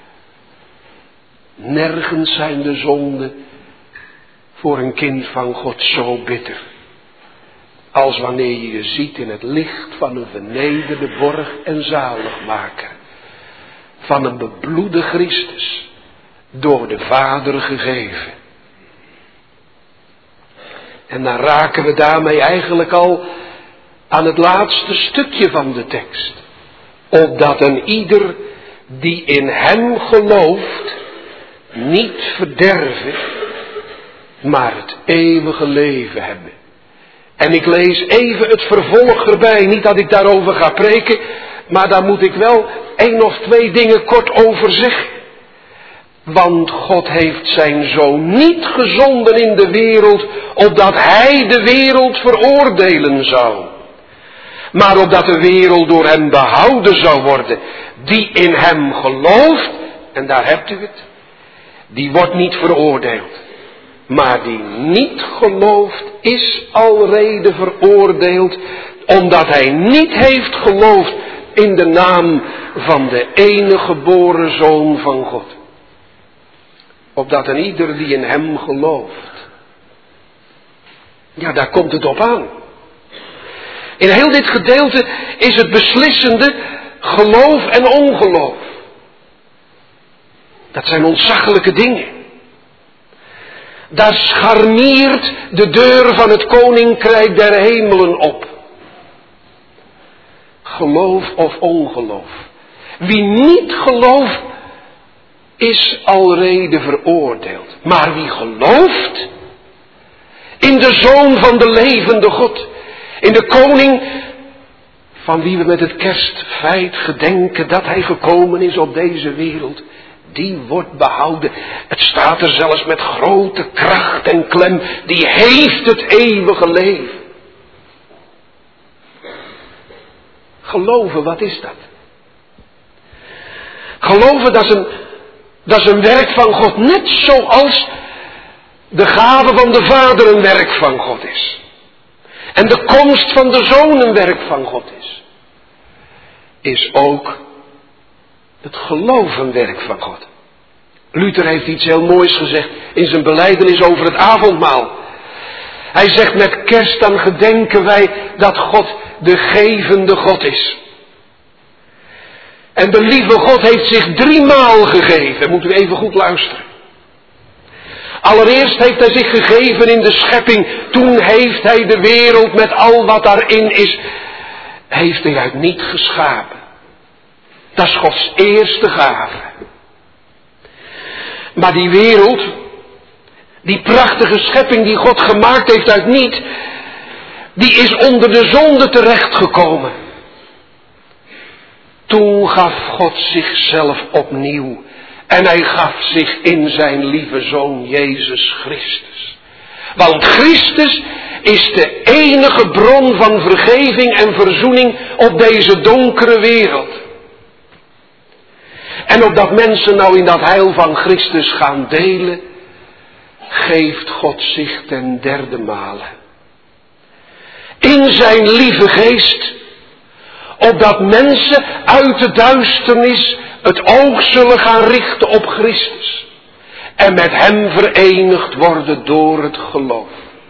Nergens zijn de zonden voor een kind van God zo bitter. Als wanneer je je ziet in het licht van een vernederde borg en zaligmaker. Van een bebloede Christus. Door de Vader gegeven. En dan raken we daarmee eigenlijk al aan het laatste stukje van de tekst. Opdat een ieder die in hem gelooft niet verderven, maar het eeuwige leven hebben. En ik lees even het vervolg erbij. Niet dat ik daarover ga preken, maar daar moet ik wel één of twee dingen kort over zeggen. Want God heeft zijn Zoon niet gezonden in de wereld, opdat hij de wereld veroordelen zou. Maar opdat de wereld door hem behouden zou worden. Die in hem gelooft, en daar hebt u het, die wordt niet veroordeeld. Maar die niet gelooft is alrede veroordeeld, omdat hij niet heeft geloofd in de naam van de enige geboren Zoon van God. Opdat een ieder die in hem gelooft. Ja, daar komt het op aan. In heel dit gedeelte is het beslissende geloof en ongeloof. Dat zijn ontzaglijke dingen. Daar scharniert de deur van het koninkrijk der hemelen op. Geloof of ongeloof. Wie niet gelooft, is alrede veroordeeld. Maar wie gelooft in de Zoon van de levende God, in de koning van wie we met het kerstfeit gedenken dat hij gekomen is op deze wereld, die wordt behouden. Het staat er zelfs met grote kracht en klem, die heeft het eeuwige leven. Geloven, wat is dat? Geloven, dat is een, dat is een werk van God. Net zoals de gave van de Vader een werk van God is. En de komst van de Zoon een werk van God is. Is ook het geloof een werk van God. Luther heeft iets heel moois gezegd in zijn belijdenis over het avondmaal. Hij zegt, met kerst dan gedenken wij dat God de gevende God is. En de lieve God heeft zich driemaal gegeven. Moet u even goed luisteren. Allereerst heeft hij zich gegeven in de schepping. Toen heeft hij de wereld met al wat daarin is, heeft hij uit niet geschapen. Dat is Gods eerste gave. Maar die wereld, die prachtige schepping die God gemaakt heeft uit niet, die is onder de zonde terechtgekomen. Toen gaf God zichzelf opnieuw. En hij gaf zich in zijn lieve Zoon Jezus Christus. Want Christus is de enige bron van vergeving en verzoening op deze donkere wereld. En opdat mensen nou in dat heil van Christus gaan delen, geeft God zich ten derde male. In zijn lieve geest, opdat mensen uit de duisternis het oog zullen gaan richten op Christus. En met hem verenigd worden door het geloof.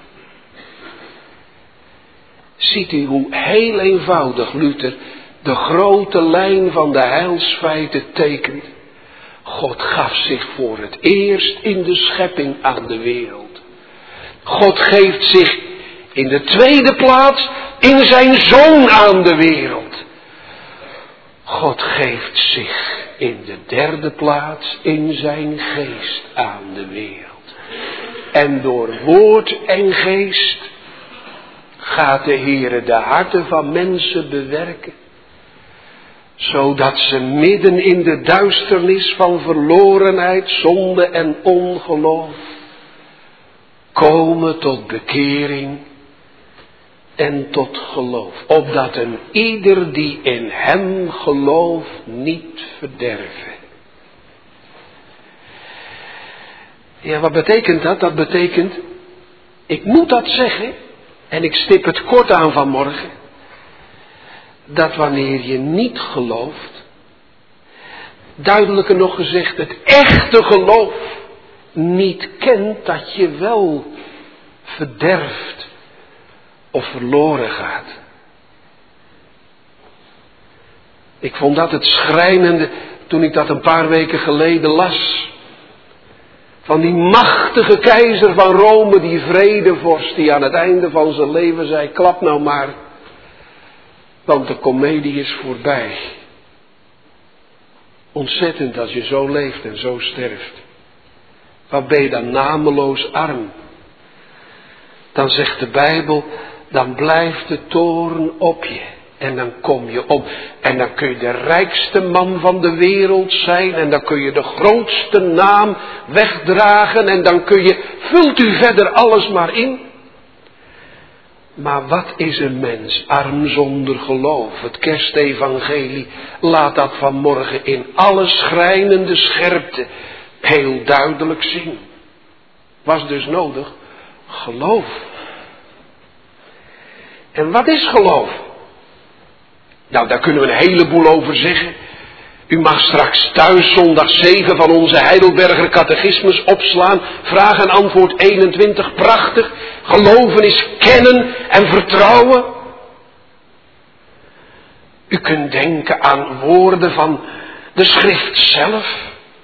Ziet u hoe heel eenvoudig Luther de grote lijn van de heilsfeiten tekent. God gaf zich voor het eerst in de schepping aan de wereld. God geeft zich in de tweede plaats in zijn Zoon aan de wereld. God geeft zich in de derde plaats in zijn geest aan de wereld. En door woord en geest gaat de Heere de harten van mensen bewerken. Zodat ze midden in de duisternis van verlorenheid, zonde en ongeloof komen tot bekering en tot geloof. Opdat een ieder die in hem gelooft niet verderven. Ja, wat betekent dat? Dat betekent, ik moet dat zeggen, en ik stip het kort aan vanmorgen, dat wanneer je niet gelooft, duidelijker nog gezegd, het echte geloof niet kent, dat je wel verderft of verloren gaat. Ik vond dat het schrijnende toen ik dat een paar weken geleden las. Van die machtige keizer van Rome, die vredevorst, die aan het einde van zijn leven zei, klap nou maar, want de komedie is voorbij. Ontzettend als je zo leeft en zo sterft. Wat ben je dan nameloos arm? Dan zegt de Bijbel, dan blijft de toorn op je. En dan kom je om. En dan kun je de rijkste man van de wereld zijn. En dan kun je de grootste naam wegdragen. En dan kun je, vult u verder alles maar in. Maar wat is een mens arm zonder geloof? Het kerstevangelie laat dat vanmorgen in alle schrijnende scherpte heel duidelijk zien. Was dus nodig geloof. En wat is geloof? Nou, daar kunnen we een heleboel over zeggen. U mag straks thuis zondag zeven van onze Heidelberger catechismus opslaan. Vraag en antwoord eenentwintig, prachtig. Geloven is kennen en vertrouwen. U kunt denken aan woorden van de schrift zelf.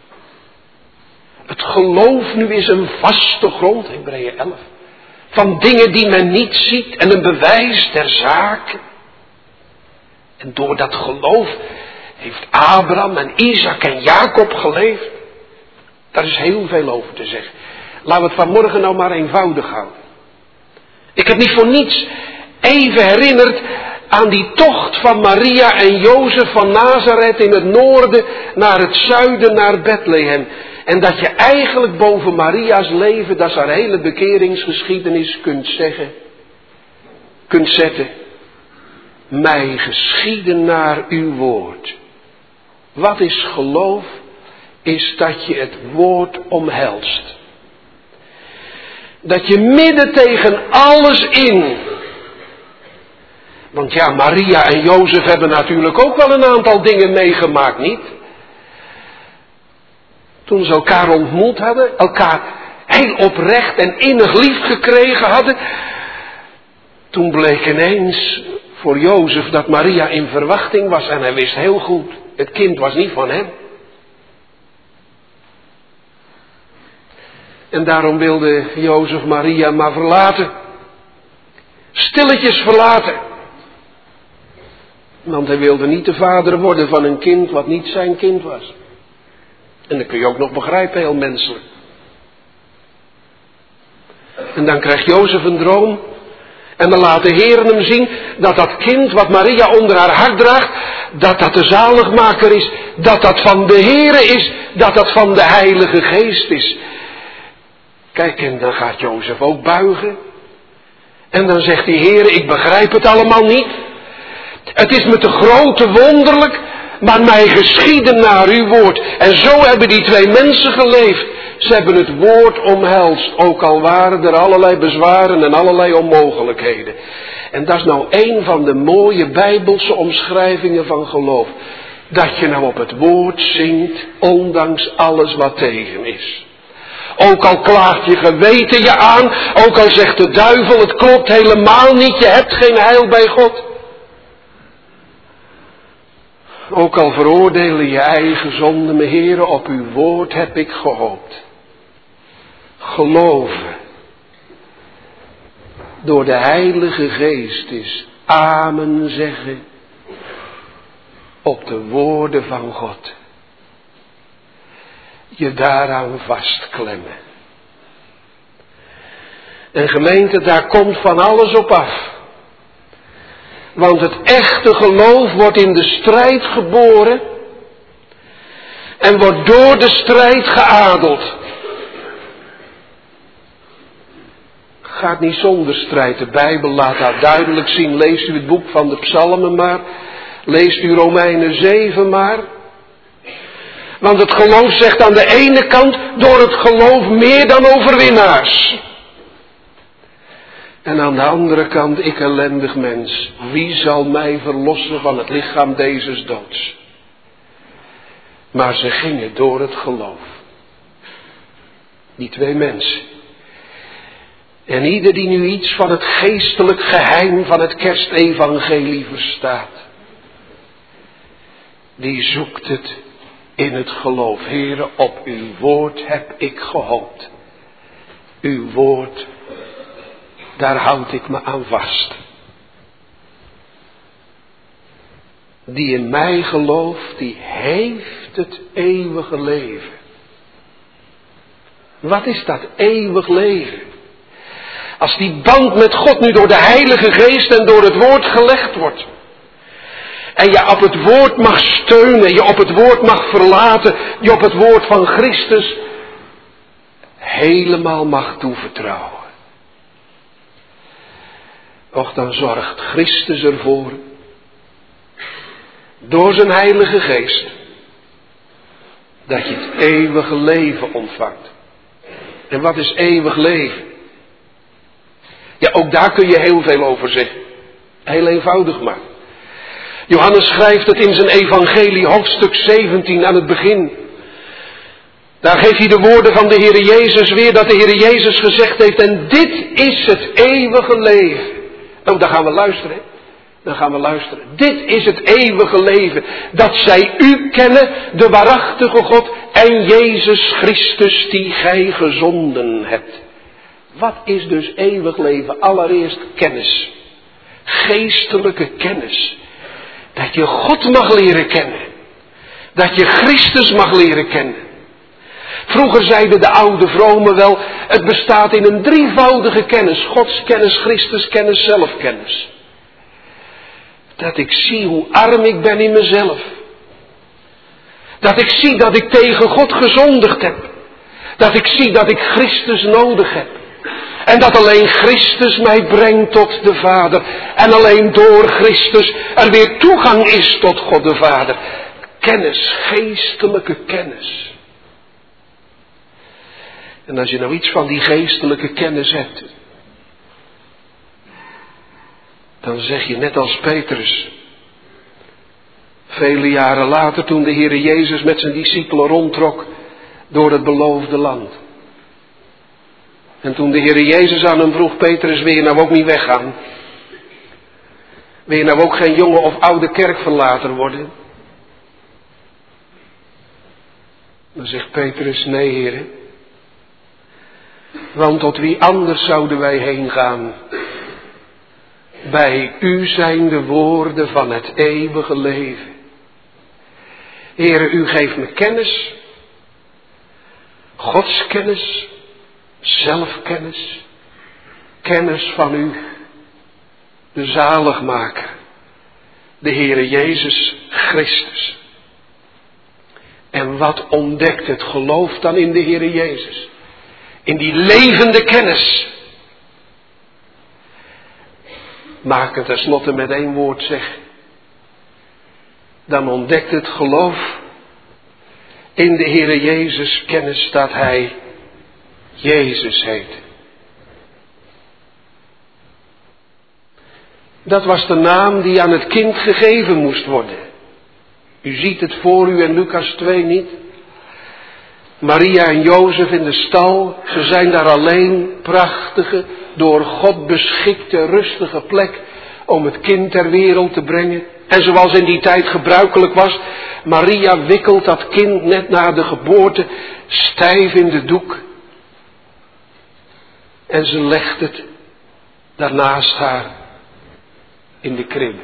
Het geloof nu is een vaste grond, Hebreeën elf. Van dingen die men niet ziet en een bewijs der zaken. En door dat geloof heeft Abraham en Isaac en Jacob geleefd. Daar is heel veel over te zeggen. Laten we het vanmorgen nou maar eenvoudig houden. Ik heb niet voor niets even herinnerd aan die tocht van Maria en Jozef van Nazareth in het noorden naar het zuiden, naar Bethlehem. En dat je eigenlijk boven Maria's leven, dat is haar hele bekeringsgeschiedenis, kunt zeggen, kunt zetten. mij geschieden naar uw woord. Wat is geloof? Is dat je het woord omhelst. Dat je midden tegen alles in. Want ja, Maria en Jozef hebben natuurlijk ook wel een aantal dingen meegemaakt, niet? Toen ze elkaar ontmoet hadden, elkaar heel oprecht en innig lief gekregen hadden. Toen bleek ineens voor Jozef dat Maria in verwachting was en hij wist heel goed, het kind was niet van hem. En daarom wilde Jozef Maria maar verlaten. Stilletjes verlaten. Want hij wilde niet de vader worden van een kind wat niet zijn kind was. En dat kun je ook nog begrijpen, heel menselijk. En dan krijgt Jozef een droom. En dan laat de Heer hem zien dat dat kind wat Maria onder haar hart draagt, dat dat de zaligmaker is. Dat dat van de Heere is. Dat dat van de Heilige Geest is. Kijk, en dan gaat Jozef ook buigen. En dan zegt die Heer, ik begrijp het allemaal niet. Het is me te groot, te wonderlijk, maar mij geschieden naar uw woord. En zo hebben die twee mensen geleefd. Ze hebben het woord omhelst, ook al waren er allerlei bezwaren en allerlei onmogelijkheden. En dat is nou een van de mooie Bijbelse omschrijvingen van geloof. Dat je nou op het woord zingt, ondanks alles wat tegen is. Ook al klaagt je geweten je aan, ook al zegt de duivel, het klopt helemaal niet, je hebt geen heil bij God. Ook al veroordelen je eigen zonde, mijn Heere, op uw woord heb ik gehoopt. Geloven door de Heilige Geest is amen zeggen op de woorden van God. Je daaraan vastklemmen. En gemeente, daar komt van alles op af. Want het echte geloof wordt in de strijd geboren en wordt door de strijd geadeld. Gaat niet zonder strijd. De Bijbel laat dat duidelijk zien. Leest u het boek van de Psalmen maar. Leest u Romeinen zeven maar. Want het geloof zegt aan de ene kant, door het geloof meer dan overwinnaars. En aan de andere kant, ik ellendig mens, wie zal mij verlossen van het lichaam dezes doods? Maar ze gingen door het geloof. Die twee mensen. En ieder die nu iets van het geestelijk geheim van het kerstevangelie verstaat, die zoekt het in het geloof. Heere, op uw woord heb ik gehoopt. Uw woord, daar houd ik me aan vast. Die in mij gelooft, die heeft het eeuwige leven. Wat is dat eeuwig leven? Als die band met God nu door de Heilige Geest en door het woord gelegd wordt. En je op het woord mag steunen, je op het woord mag verlaten, je op het woord van Christus helemaal mag toevertrouwen. Och, dan zorgt Christus ervoor, door zijn Heilige Geest, dat je het eeuwige leven ontvangt. En wat is eeuwig leven? Ja, ook daar kun je heel veel over zeggen. Heel eenvoudig maar. Johannes schrijft het in zijn evangelie, hoofdstuk zeventien, aan het begin. Daar geeft hij de woorden van de Heere Jezus weer, dat de Heere Jezus gezegd heeft, en dit is het eeuwige leven. Nou, dan gaan we luisteren. Dan gaan we luisteren. Dit is het eeuwige leven, dat zij u kennen, de waarachtige God, en Jezus Christus, die gij gezonden hebt. Wat is dus eeuwig leven? Allereerst kennis. Geestelijke kennis. Dat je God mag leren kennen. Dat je Christus mag leren kennen. Vroeger zeiden de oude vromen wel, het bestaat in een drievoudige kennis. Godskennis, Christuskennis, zelfkennis. Dat ik zie hoe arm ik ben in mezelf. Dat ik zie dat ik tegen God gezondigd heb. Dat ik zie dat ik Christus nodig heb. En dat alleen Christus mij brengt tot de Vader. En alleen door Christus er weer toegang is tot God de Vader. Kennis, geestelijke kennis. En als je nou iets van die geestelijke kennis hebt, dan zeg je net als Petrus, vele jaren later toen de Heere Jezus met zijn discipelen rondtrok door het beloofde land. En toen de Heere Jezus aan hem vroeg, Petrus, wil je nou ook niet weggaan? Wil je nou ook geen jonge of oude kerkverlater worden? Dan zegt Petrus, nee Heere, want tot wie anders zouden wij heen gaan? Bij u zijn de woorden van het eeuwige leven. Heere, u geeft me kennis, godskennis, zelfkennis, kennis van u, de zaligmaker, de Heere Jezus Christus. En wat ontdekt het geloof dan in de Heere Jezus? In die levende kennis. Maak het tenslotte met één woord zeg. Dan ontdekt het geloof in de Heere Jezus kennis dat Hij Jezus heet. Dat was de naam die aan het kind gegeven moest worden. U ziet het voor u in Lucas twee niet. Maria en Jozef in de stal, ze zijn daar alleen, prachtige, door God beschikte, rustige plek om het kind ter wereld te brengen. En zoals in die tijd gebruikelijk was, Maria wikkelt dat kind net na de geboorte stijf in de doek. En ze legt het daarnaast haar in de kribbe.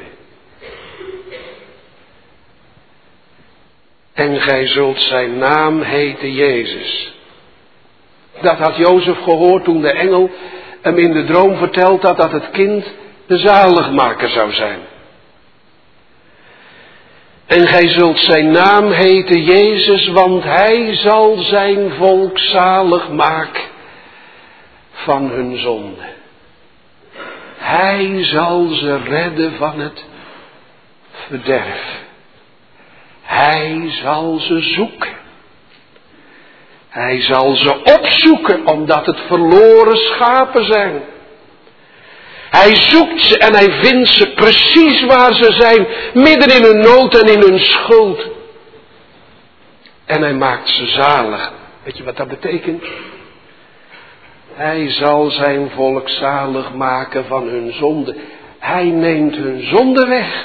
En gij zult zijn naam heten Jezus. Dat had Jozef gehoord toen de engel hem in de droom verteld had dat het kind de zaligmaker zou zijn. En gij zult zijn naam heten Jezus, want hij zal zijn volk zalig maken van hun zonde. Hij zal ze redden van het verderf. Hij zal ze zoeken. Hij zal ze opzoeken omdat het verloren schapen zijn. Hij zoekt ze en hij vindt ze precies waar ze zijn, midden in hun nood en in hun schuld. En hij maakt ze zalig. Weet je wat dat betekent? Hij zal zijn volk zalig maken van hun zonde. Hij neemt hun zonde weg.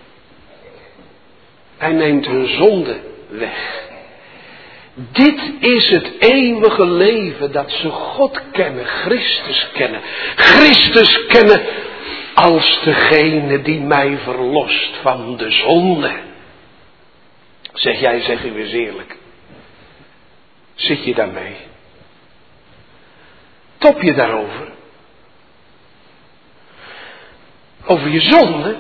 Hij neemt hun zonde weg. Dit is het eeuwige leven, dat ze God kennen, Christus kennen. Christus kennen als degene die mij verlost van de zonde. Zeg jij, zeg u eens eerlijk. Zit je daarmee? Top je daarover? Over je zonde?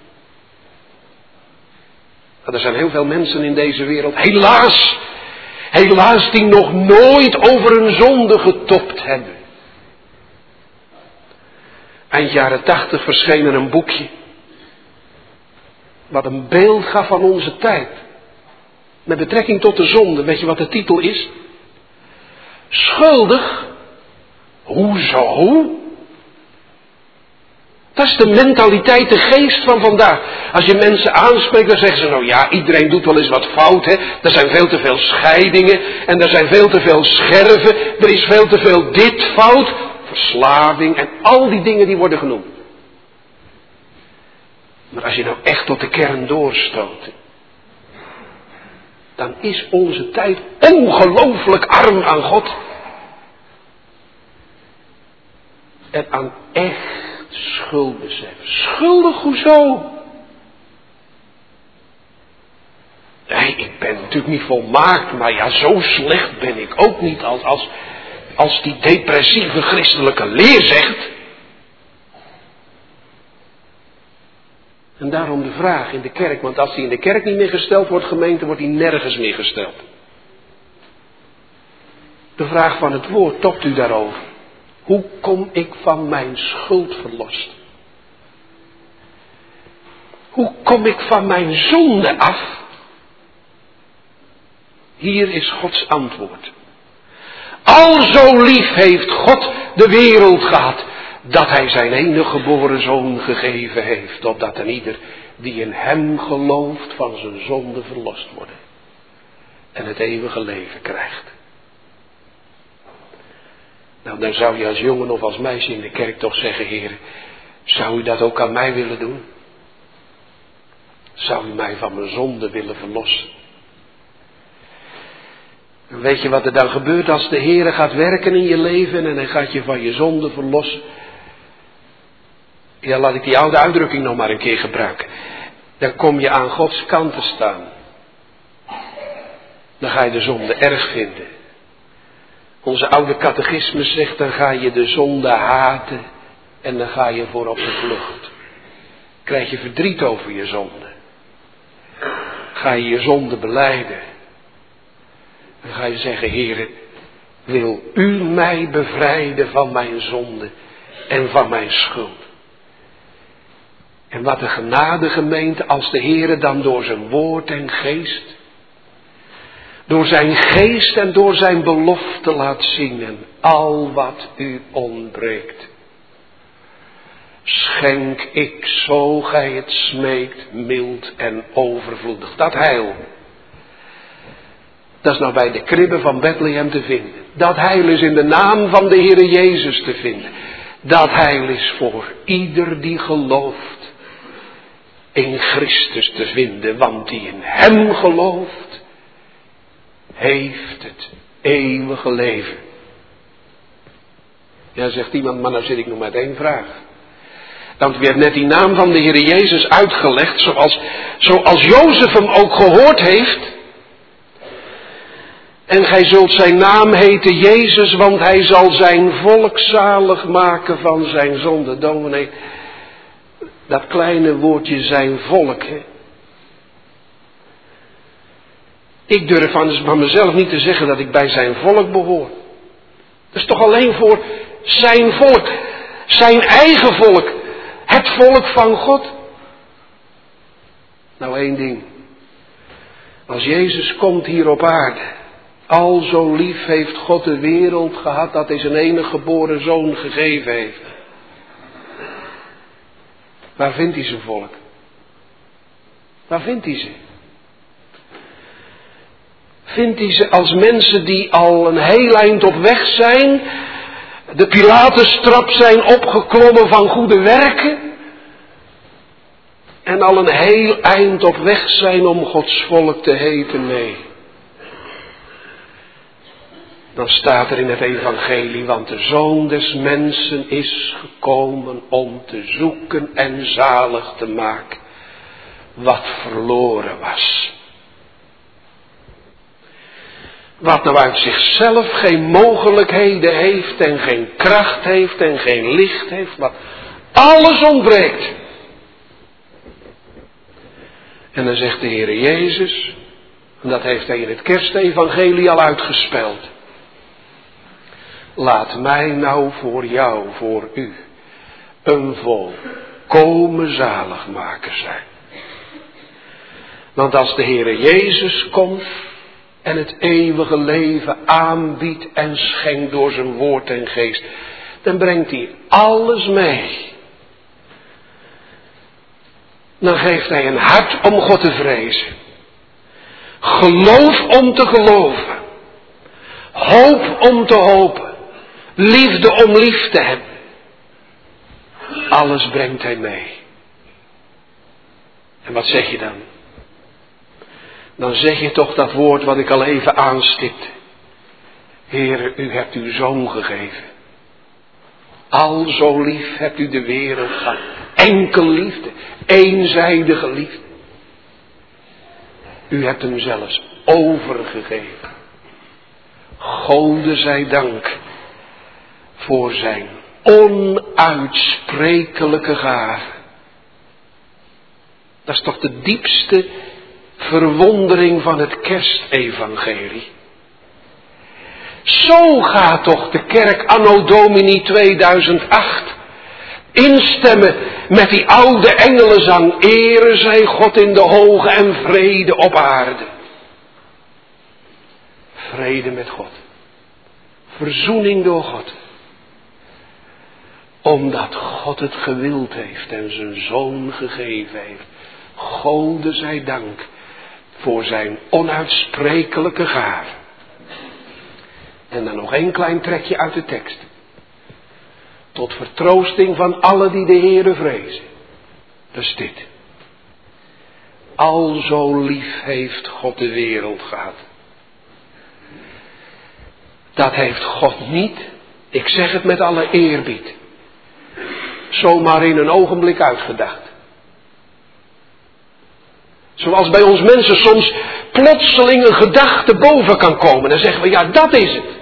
Er zijn heel veel mensen in deze wereld, helaas, helaas die nog nooit over hun zonde getopt hebben. Eind jaren tachtig verscheen er een boekje, wat een beeld gaf van onze tijd. Met betrekking tot de zonde, weet je wat de titel is? Schuldig? Hoezo? Dat is de mentaliteit, de geest van vandaag. Als je mensen aanspreekt, dan zeggen ze nou ja, iedereen doet wel eens wat fout, hè. Er zijn veel te veel scheidingen en er zijn veel te veel scherven. Er is veel te veel dit fout, verslaving en al die dingen die worden genoemd. Maar als je nou echt tot de kern doorstoot, dan is onze tijd ongelooflijk arm aan God. En aan echt schuldbesef. Schuldig, hoezo? Nee, ik ben natuurlijk niet volmaakt, maar ja, zo slecht ben ik ook niet als, als, als die depressieve christelijke leer zegt. En daarom de vraag in de kerk, want als die in de kerk niet meer gesteld wordt, gemeente, wordt die nergens meer gesteld. De vraag van het woord, topt u daarover? Hoe kom ik van mijn schuld verlost? Hoe kom ik van mijn zonde af? Hier is Gods antwoord. Al zo lief heeft God de wereld gehad, dat hij zijn enige geboren zoon gegeven heeft, opdat een ieder die in hem gelooft van zijn zonde verlost worden en het eeuwige leven krijgt. Nou, dan zou je als jongen of als meisje in de kerk toch zeggen, Heer, zou u dat ook aan mij willen doen? Zou u mij van mijn zonde willen verlossen? En weet je wat er dan gebeurt als de Heer gaat werken in je leven en hij gaat je van je zonde verlossen? Ja, laat ik die oude uitdrukking nog maar een keer gebruiken. Dan kom je aan Gods kant te staan. Dan ga je de zonde erg vinden. Onze oude catechismus zegt, dan ga je de zonde haten en dan ga je voor op de vlucht. Krijg je verdriet over je zonde. Ga je je zonde belijden. Dan ga je zeggen, Heere, wil u mij bevrijden van mijn zonde en van mijn schuld. En wat een genade gemeente als de Heere dan door zijn woord en geest, door zijn geest en door zijn belofte laat zien en al wat u ontbreekt. Schenk ik, zo gij het smeekt, mild en overvloedig. Dat heil. Dat is nou bij de kribben van Bethlehem te vinden. Dat heil is in de naam van de Heere Jezus te vinden. Dat heil is voor ieder die gelooft in Christus te vinden. Want die in hem gelooft, heeft het eeuwige leven. Ja, zegt iemand, maar nou zit ik nog met één vraag. Dan werd net die naam van de Heere Jezus uitgelegd, zoals, zoals Jozef hem ook gehoord heeft. En gij zult zijn naam heten Jezus, want hij zal zijn volk zalig maken van zijn zonde. Dominee, dat kleine woordje zijn volk, hè. Ik durf van mezelf niet te zeggen dat ik bij zijn volk behoor. Dat is toch alleen voor zijn volk, zijn eigen volk, het volk van God. Nou, één ding. Als Jezus komt hier op aarde, al zo lief heeft God de wereld gehad dat hij zijn enige geboren zoon gegeven heeft. Waar vindt hij zijn volk? Waar vindt hij ze? Vindt hij ze als mensen die al een heel eind op weg zijn, de Pilatenstrap zijn opgeklommen van goede werken en al een heel eind op weg zijn om Gods volk te heten? Nee. Dan staat er in het evangelie, want de Zoon des Mensen is gekomen om te zoeken en zalig te maken wat verloren was. Wat nou uit zichzelf geen mogelijkheden heeft en geen kracht heeft en geen licht heeft, wat alles ontbreekt. En dan zegt de Heere Jezus, en dat heeft hij in het kerstevangelie al uitgespeld. Laat mij nou voor jou, voor u, een volkomen zaligmaker zijn. Want als de Heere Jezus komt en het eeuwige leven aanbiedt en schenkt door zijn woord en geest, dan brengt hij alles mee. Dan geeft hij een hart om God te vrezen. Geloof om te geloven. Hoop om te hopen. Liefde om lief te hebben. Alles brengt hij mee. En wat zeg je dan? Dan zeg je toch dat woord wat ik al even aanstipte. Heere, u hebt uw zoon gegeven. Al zo lief hebt u de wereld gehad. Enkel liefde. Eenzijdige liefde. U hebt hem zelfs overgegeven. Gode zij dank voor zijn onuitsprekelijke gave. Dat is toch de diepste verwondering van het kerstevangelie. Zo gaat toch de kerk anno Domini tweeduizend acht instemmen met die oude engelenzang. Ere zij God in de hoge en vrede op aarde. Vrede met God. Verzoening door God. Omdat God het gewild heeft en zijn zoon gegeven heeft. Gode zij dank voor zijn onuitsprekelijke gaaf. En dan nog één klein trekje uit de tekst. Tot vertroosting van alle die de Heere vrezen. Dat is dit. Al zo lief heeft God de wereld gehad. Dat heeft God niet, ik zeg het met alle eerbied, zomaar in een ogenblik uitgedacht. Zoals bij ons mensen soms plotseling een gedachte boven kan komen. Dan zeggen we, ja, dat is het.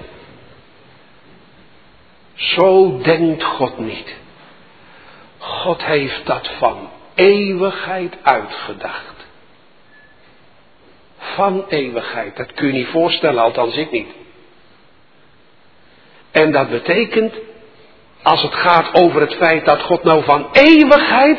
Zo denkt God niet. God heeft dat van eeuwigheid uitgedacht. Van eeuwigheid, dat kun je niet voorstellen, althans ik niet. En dat betekent, als het gaat over het feit dat God nou van eeuwigheid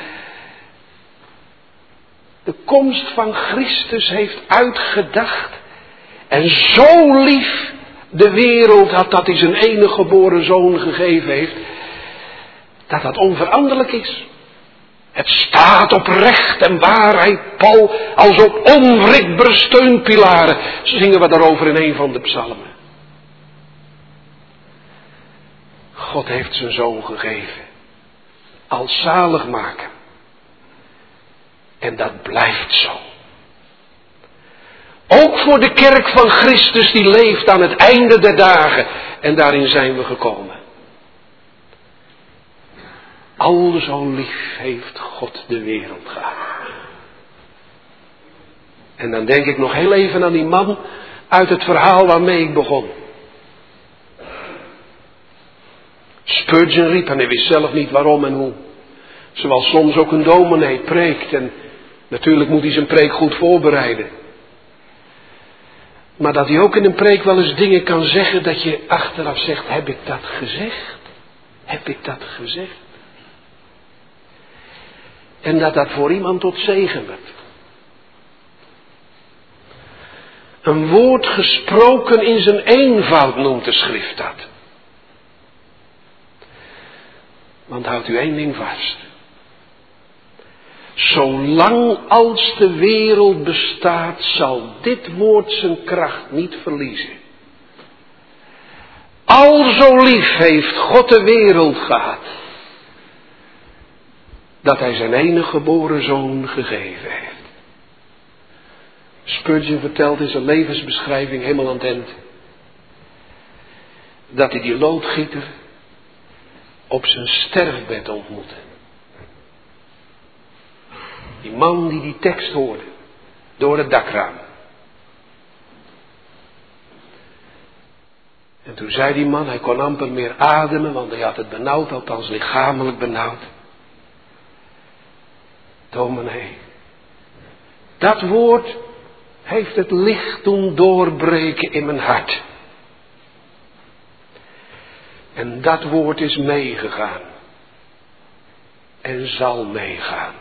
de komst van Christus heeft uitgedacht en zo lief de wereld had dat hij zijn enige geboren zoon gegeven heeft, dat dat onveranderlijk is. Het staat op recht en waarheid, Paul, als op onwrikbare steunpilaren. Zo zingen we daarover in een van de psalmen. God heeft zijn zoon gegeven als zaligmaker. En dat blijft zo. Ook voor de kerk van Christus die leeft aan het einde der dagen. En daarin zijn we gekomen. Al zo lief heeft God de wereld gehad. En dan denk ik nog heel even aan die man uit het verhaal waarmee ik begon. Spurgeon riep en hij wist zelf niet waarom en hoe. Zoals soms ook een dominee preekt en natuurlijk moet hij zijn preek goed voorbereiden. Maar dat hij ook in een preek wel eens dingen kan zeggen dat je achteraf zegt, heb ik dat gezegd? Heb ik dat gezegd? En dat dat voor iemand tot zegen werd. Een woord gesproken in zijn eenvoud noemt de schrift dat. Want houdt u één ding vast. Zolang als de wereld bestaat, zal dit woord zijn kracht niet verliezen. Al zo lief heeft God de wereld gehad, dat hij zijn enige geboren zoon gegeven heeft. Spurgeon vertelt in zijn levensbeschrijving helemaal aan het eind, dat hij die loodgieter op zijn sterfbed ontmoette. Die man die die tekst hoorde, door het dakraam. En toen zei die man, hij kon amper meer ademen, want hij had het benauwd, althans lichamelijk benauwd. Dominee, dat woord heeft het licht doen doorbreken in mijn hart. En dat woord is meegegaan. En zal meegaan.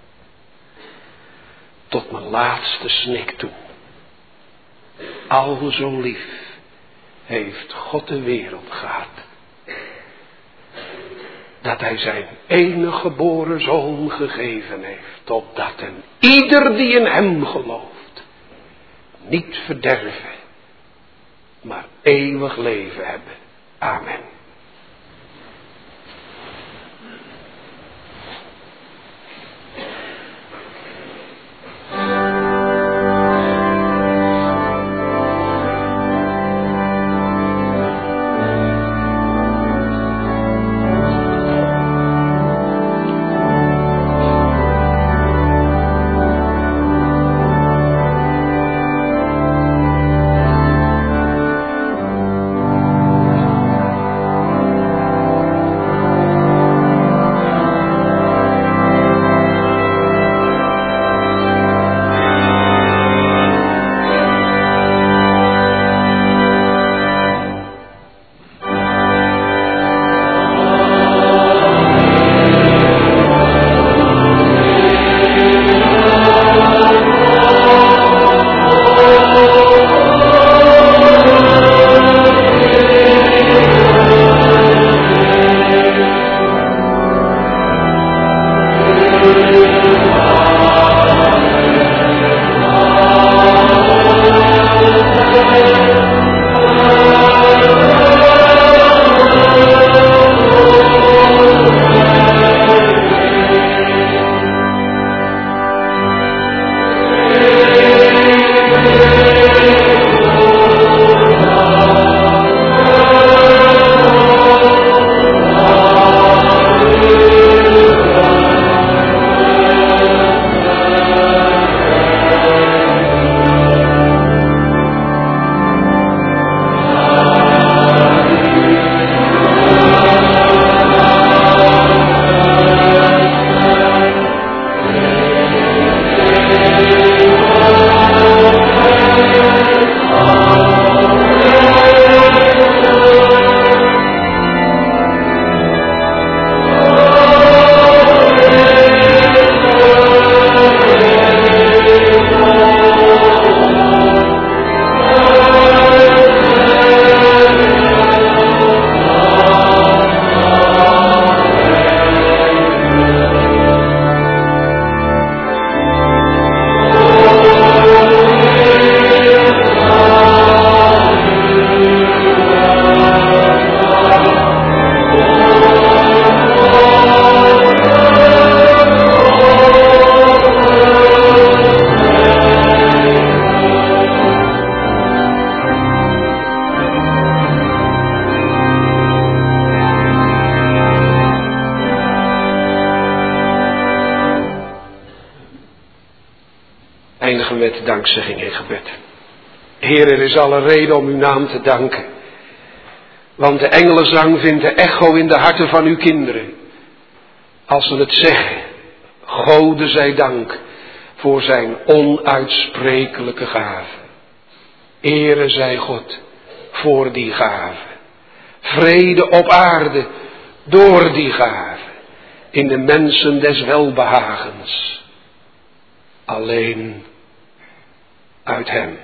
Tot mijn laatste snik toe. Al zo lief heeft God de wereld gehad. Dat hij zijn enige geboren zoon gegeven heeft. Opdat een ieder die in hem gelooft. Niet verderven. Maar eeuwig leven hebben. Amen. eindigen met dankzegging en gebed. Heer, er is alle reden om uw naam te danken. Want de engelenzang vindt de echo in de harten van uw kinderen. Als ze het zeggen, Gode zij dank voor zijn onuitsprekelijke gave. Ere zij God voor die gave. Vrede op aarde door die gave. In de mensen des welbehagens. Alleen uit hem.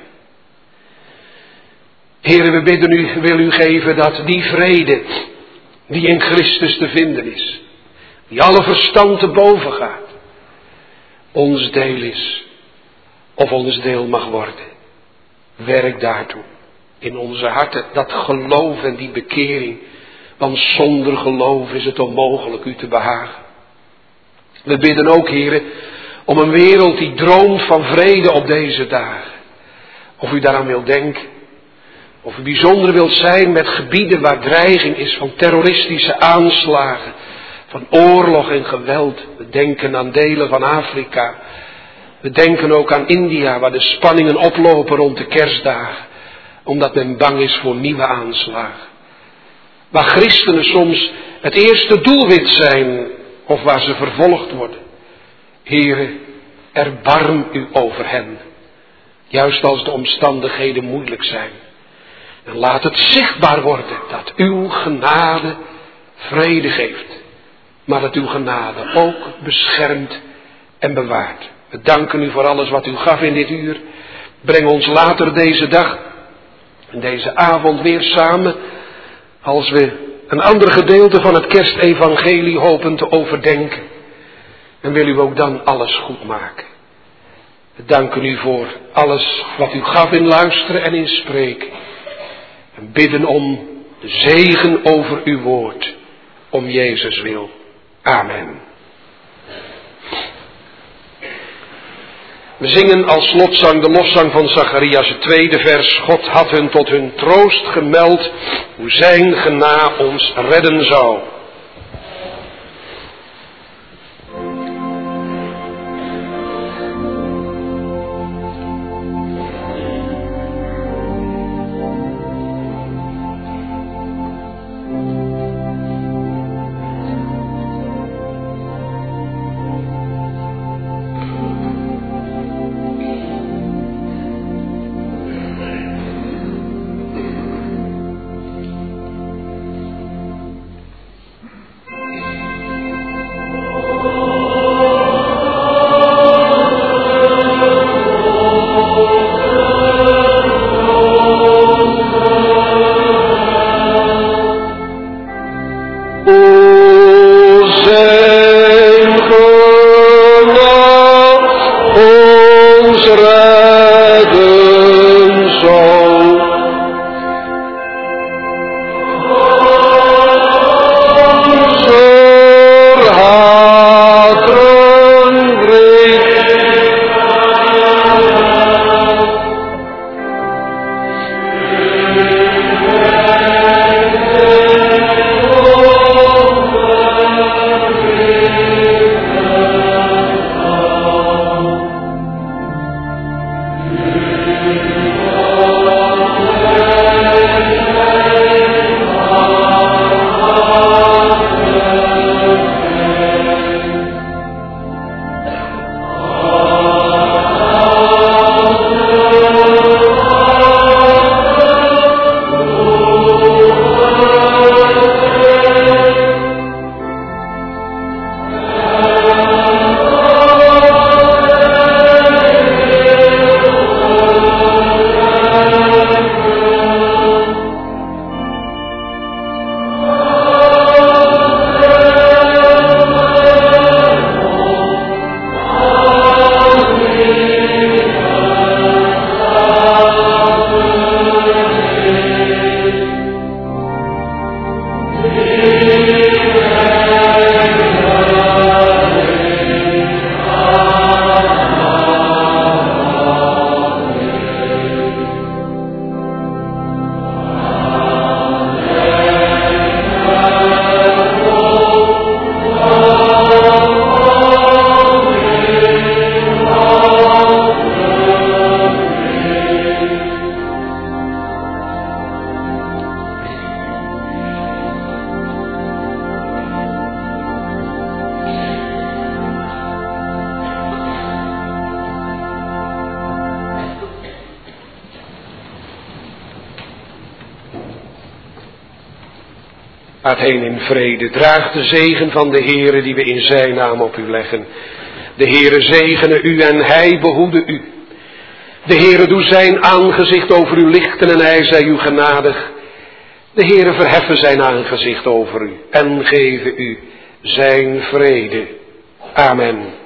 Heere, we bidden u, wil u geven dat die vrede die in Christus te vinden is, die alle verstand te boven gaat, ons deel is, of ons deel mag worden. Werk daartoe in onze harten, dat geloof en die bekering, want zonder geloof is het onmogelijk u te behagen. We bidden ook, Heere, om een wereld die droomt van vrede op deze dagen. Of u daaraan wilt denken. Of u bijzonder wilt zijn met gebieden waar dreiging is van terroristische aanslagen. Van oorlog en geweld. We denken aan delen van Afrika. We denken ook aan India, waar de spanningen oplopen rond de kerstdagen. Omdat men bang is voor nieuwe aanslagen. Waar christenen soms het eerste doelwit zijn. Of waar ze vervolgd worden. Heere, erbarm u over hen. Juist als de omstandigheden moeilijk zijn. En laat het zichtbaar worden dat uw genade vrede geeft. Maar dat uw genade ook beschermt en bewaart. We danken u voor alles wat u gaf in dit uur. Breng ons later deze dag en deze avond weer samen. Als we een ander gedeelte van het kerstevangelie hopen te overdenken. En wil u ook dan alles goed maken. We danken u voor alles wat u gaf in luisteren en in spreken. En bidden om de zegen over uw woord. Om Jezus wil. Amen. We zingen als slotzang de lofzang van Zacharias, het tweede vers. God had hun tot hun troost gemeld, hoe zijn gena ons redden zou. Gaat heen in vrede. Draag de zegen van de Heere die we in zijn naam op u leggen. De Heere zegene u en hij behoede u. De Heere doe zijn aangezicht over u lichten en hij zij u genadig. De Heere verheffen zijn aangezicht over u en geven u zijn vrede. Amen.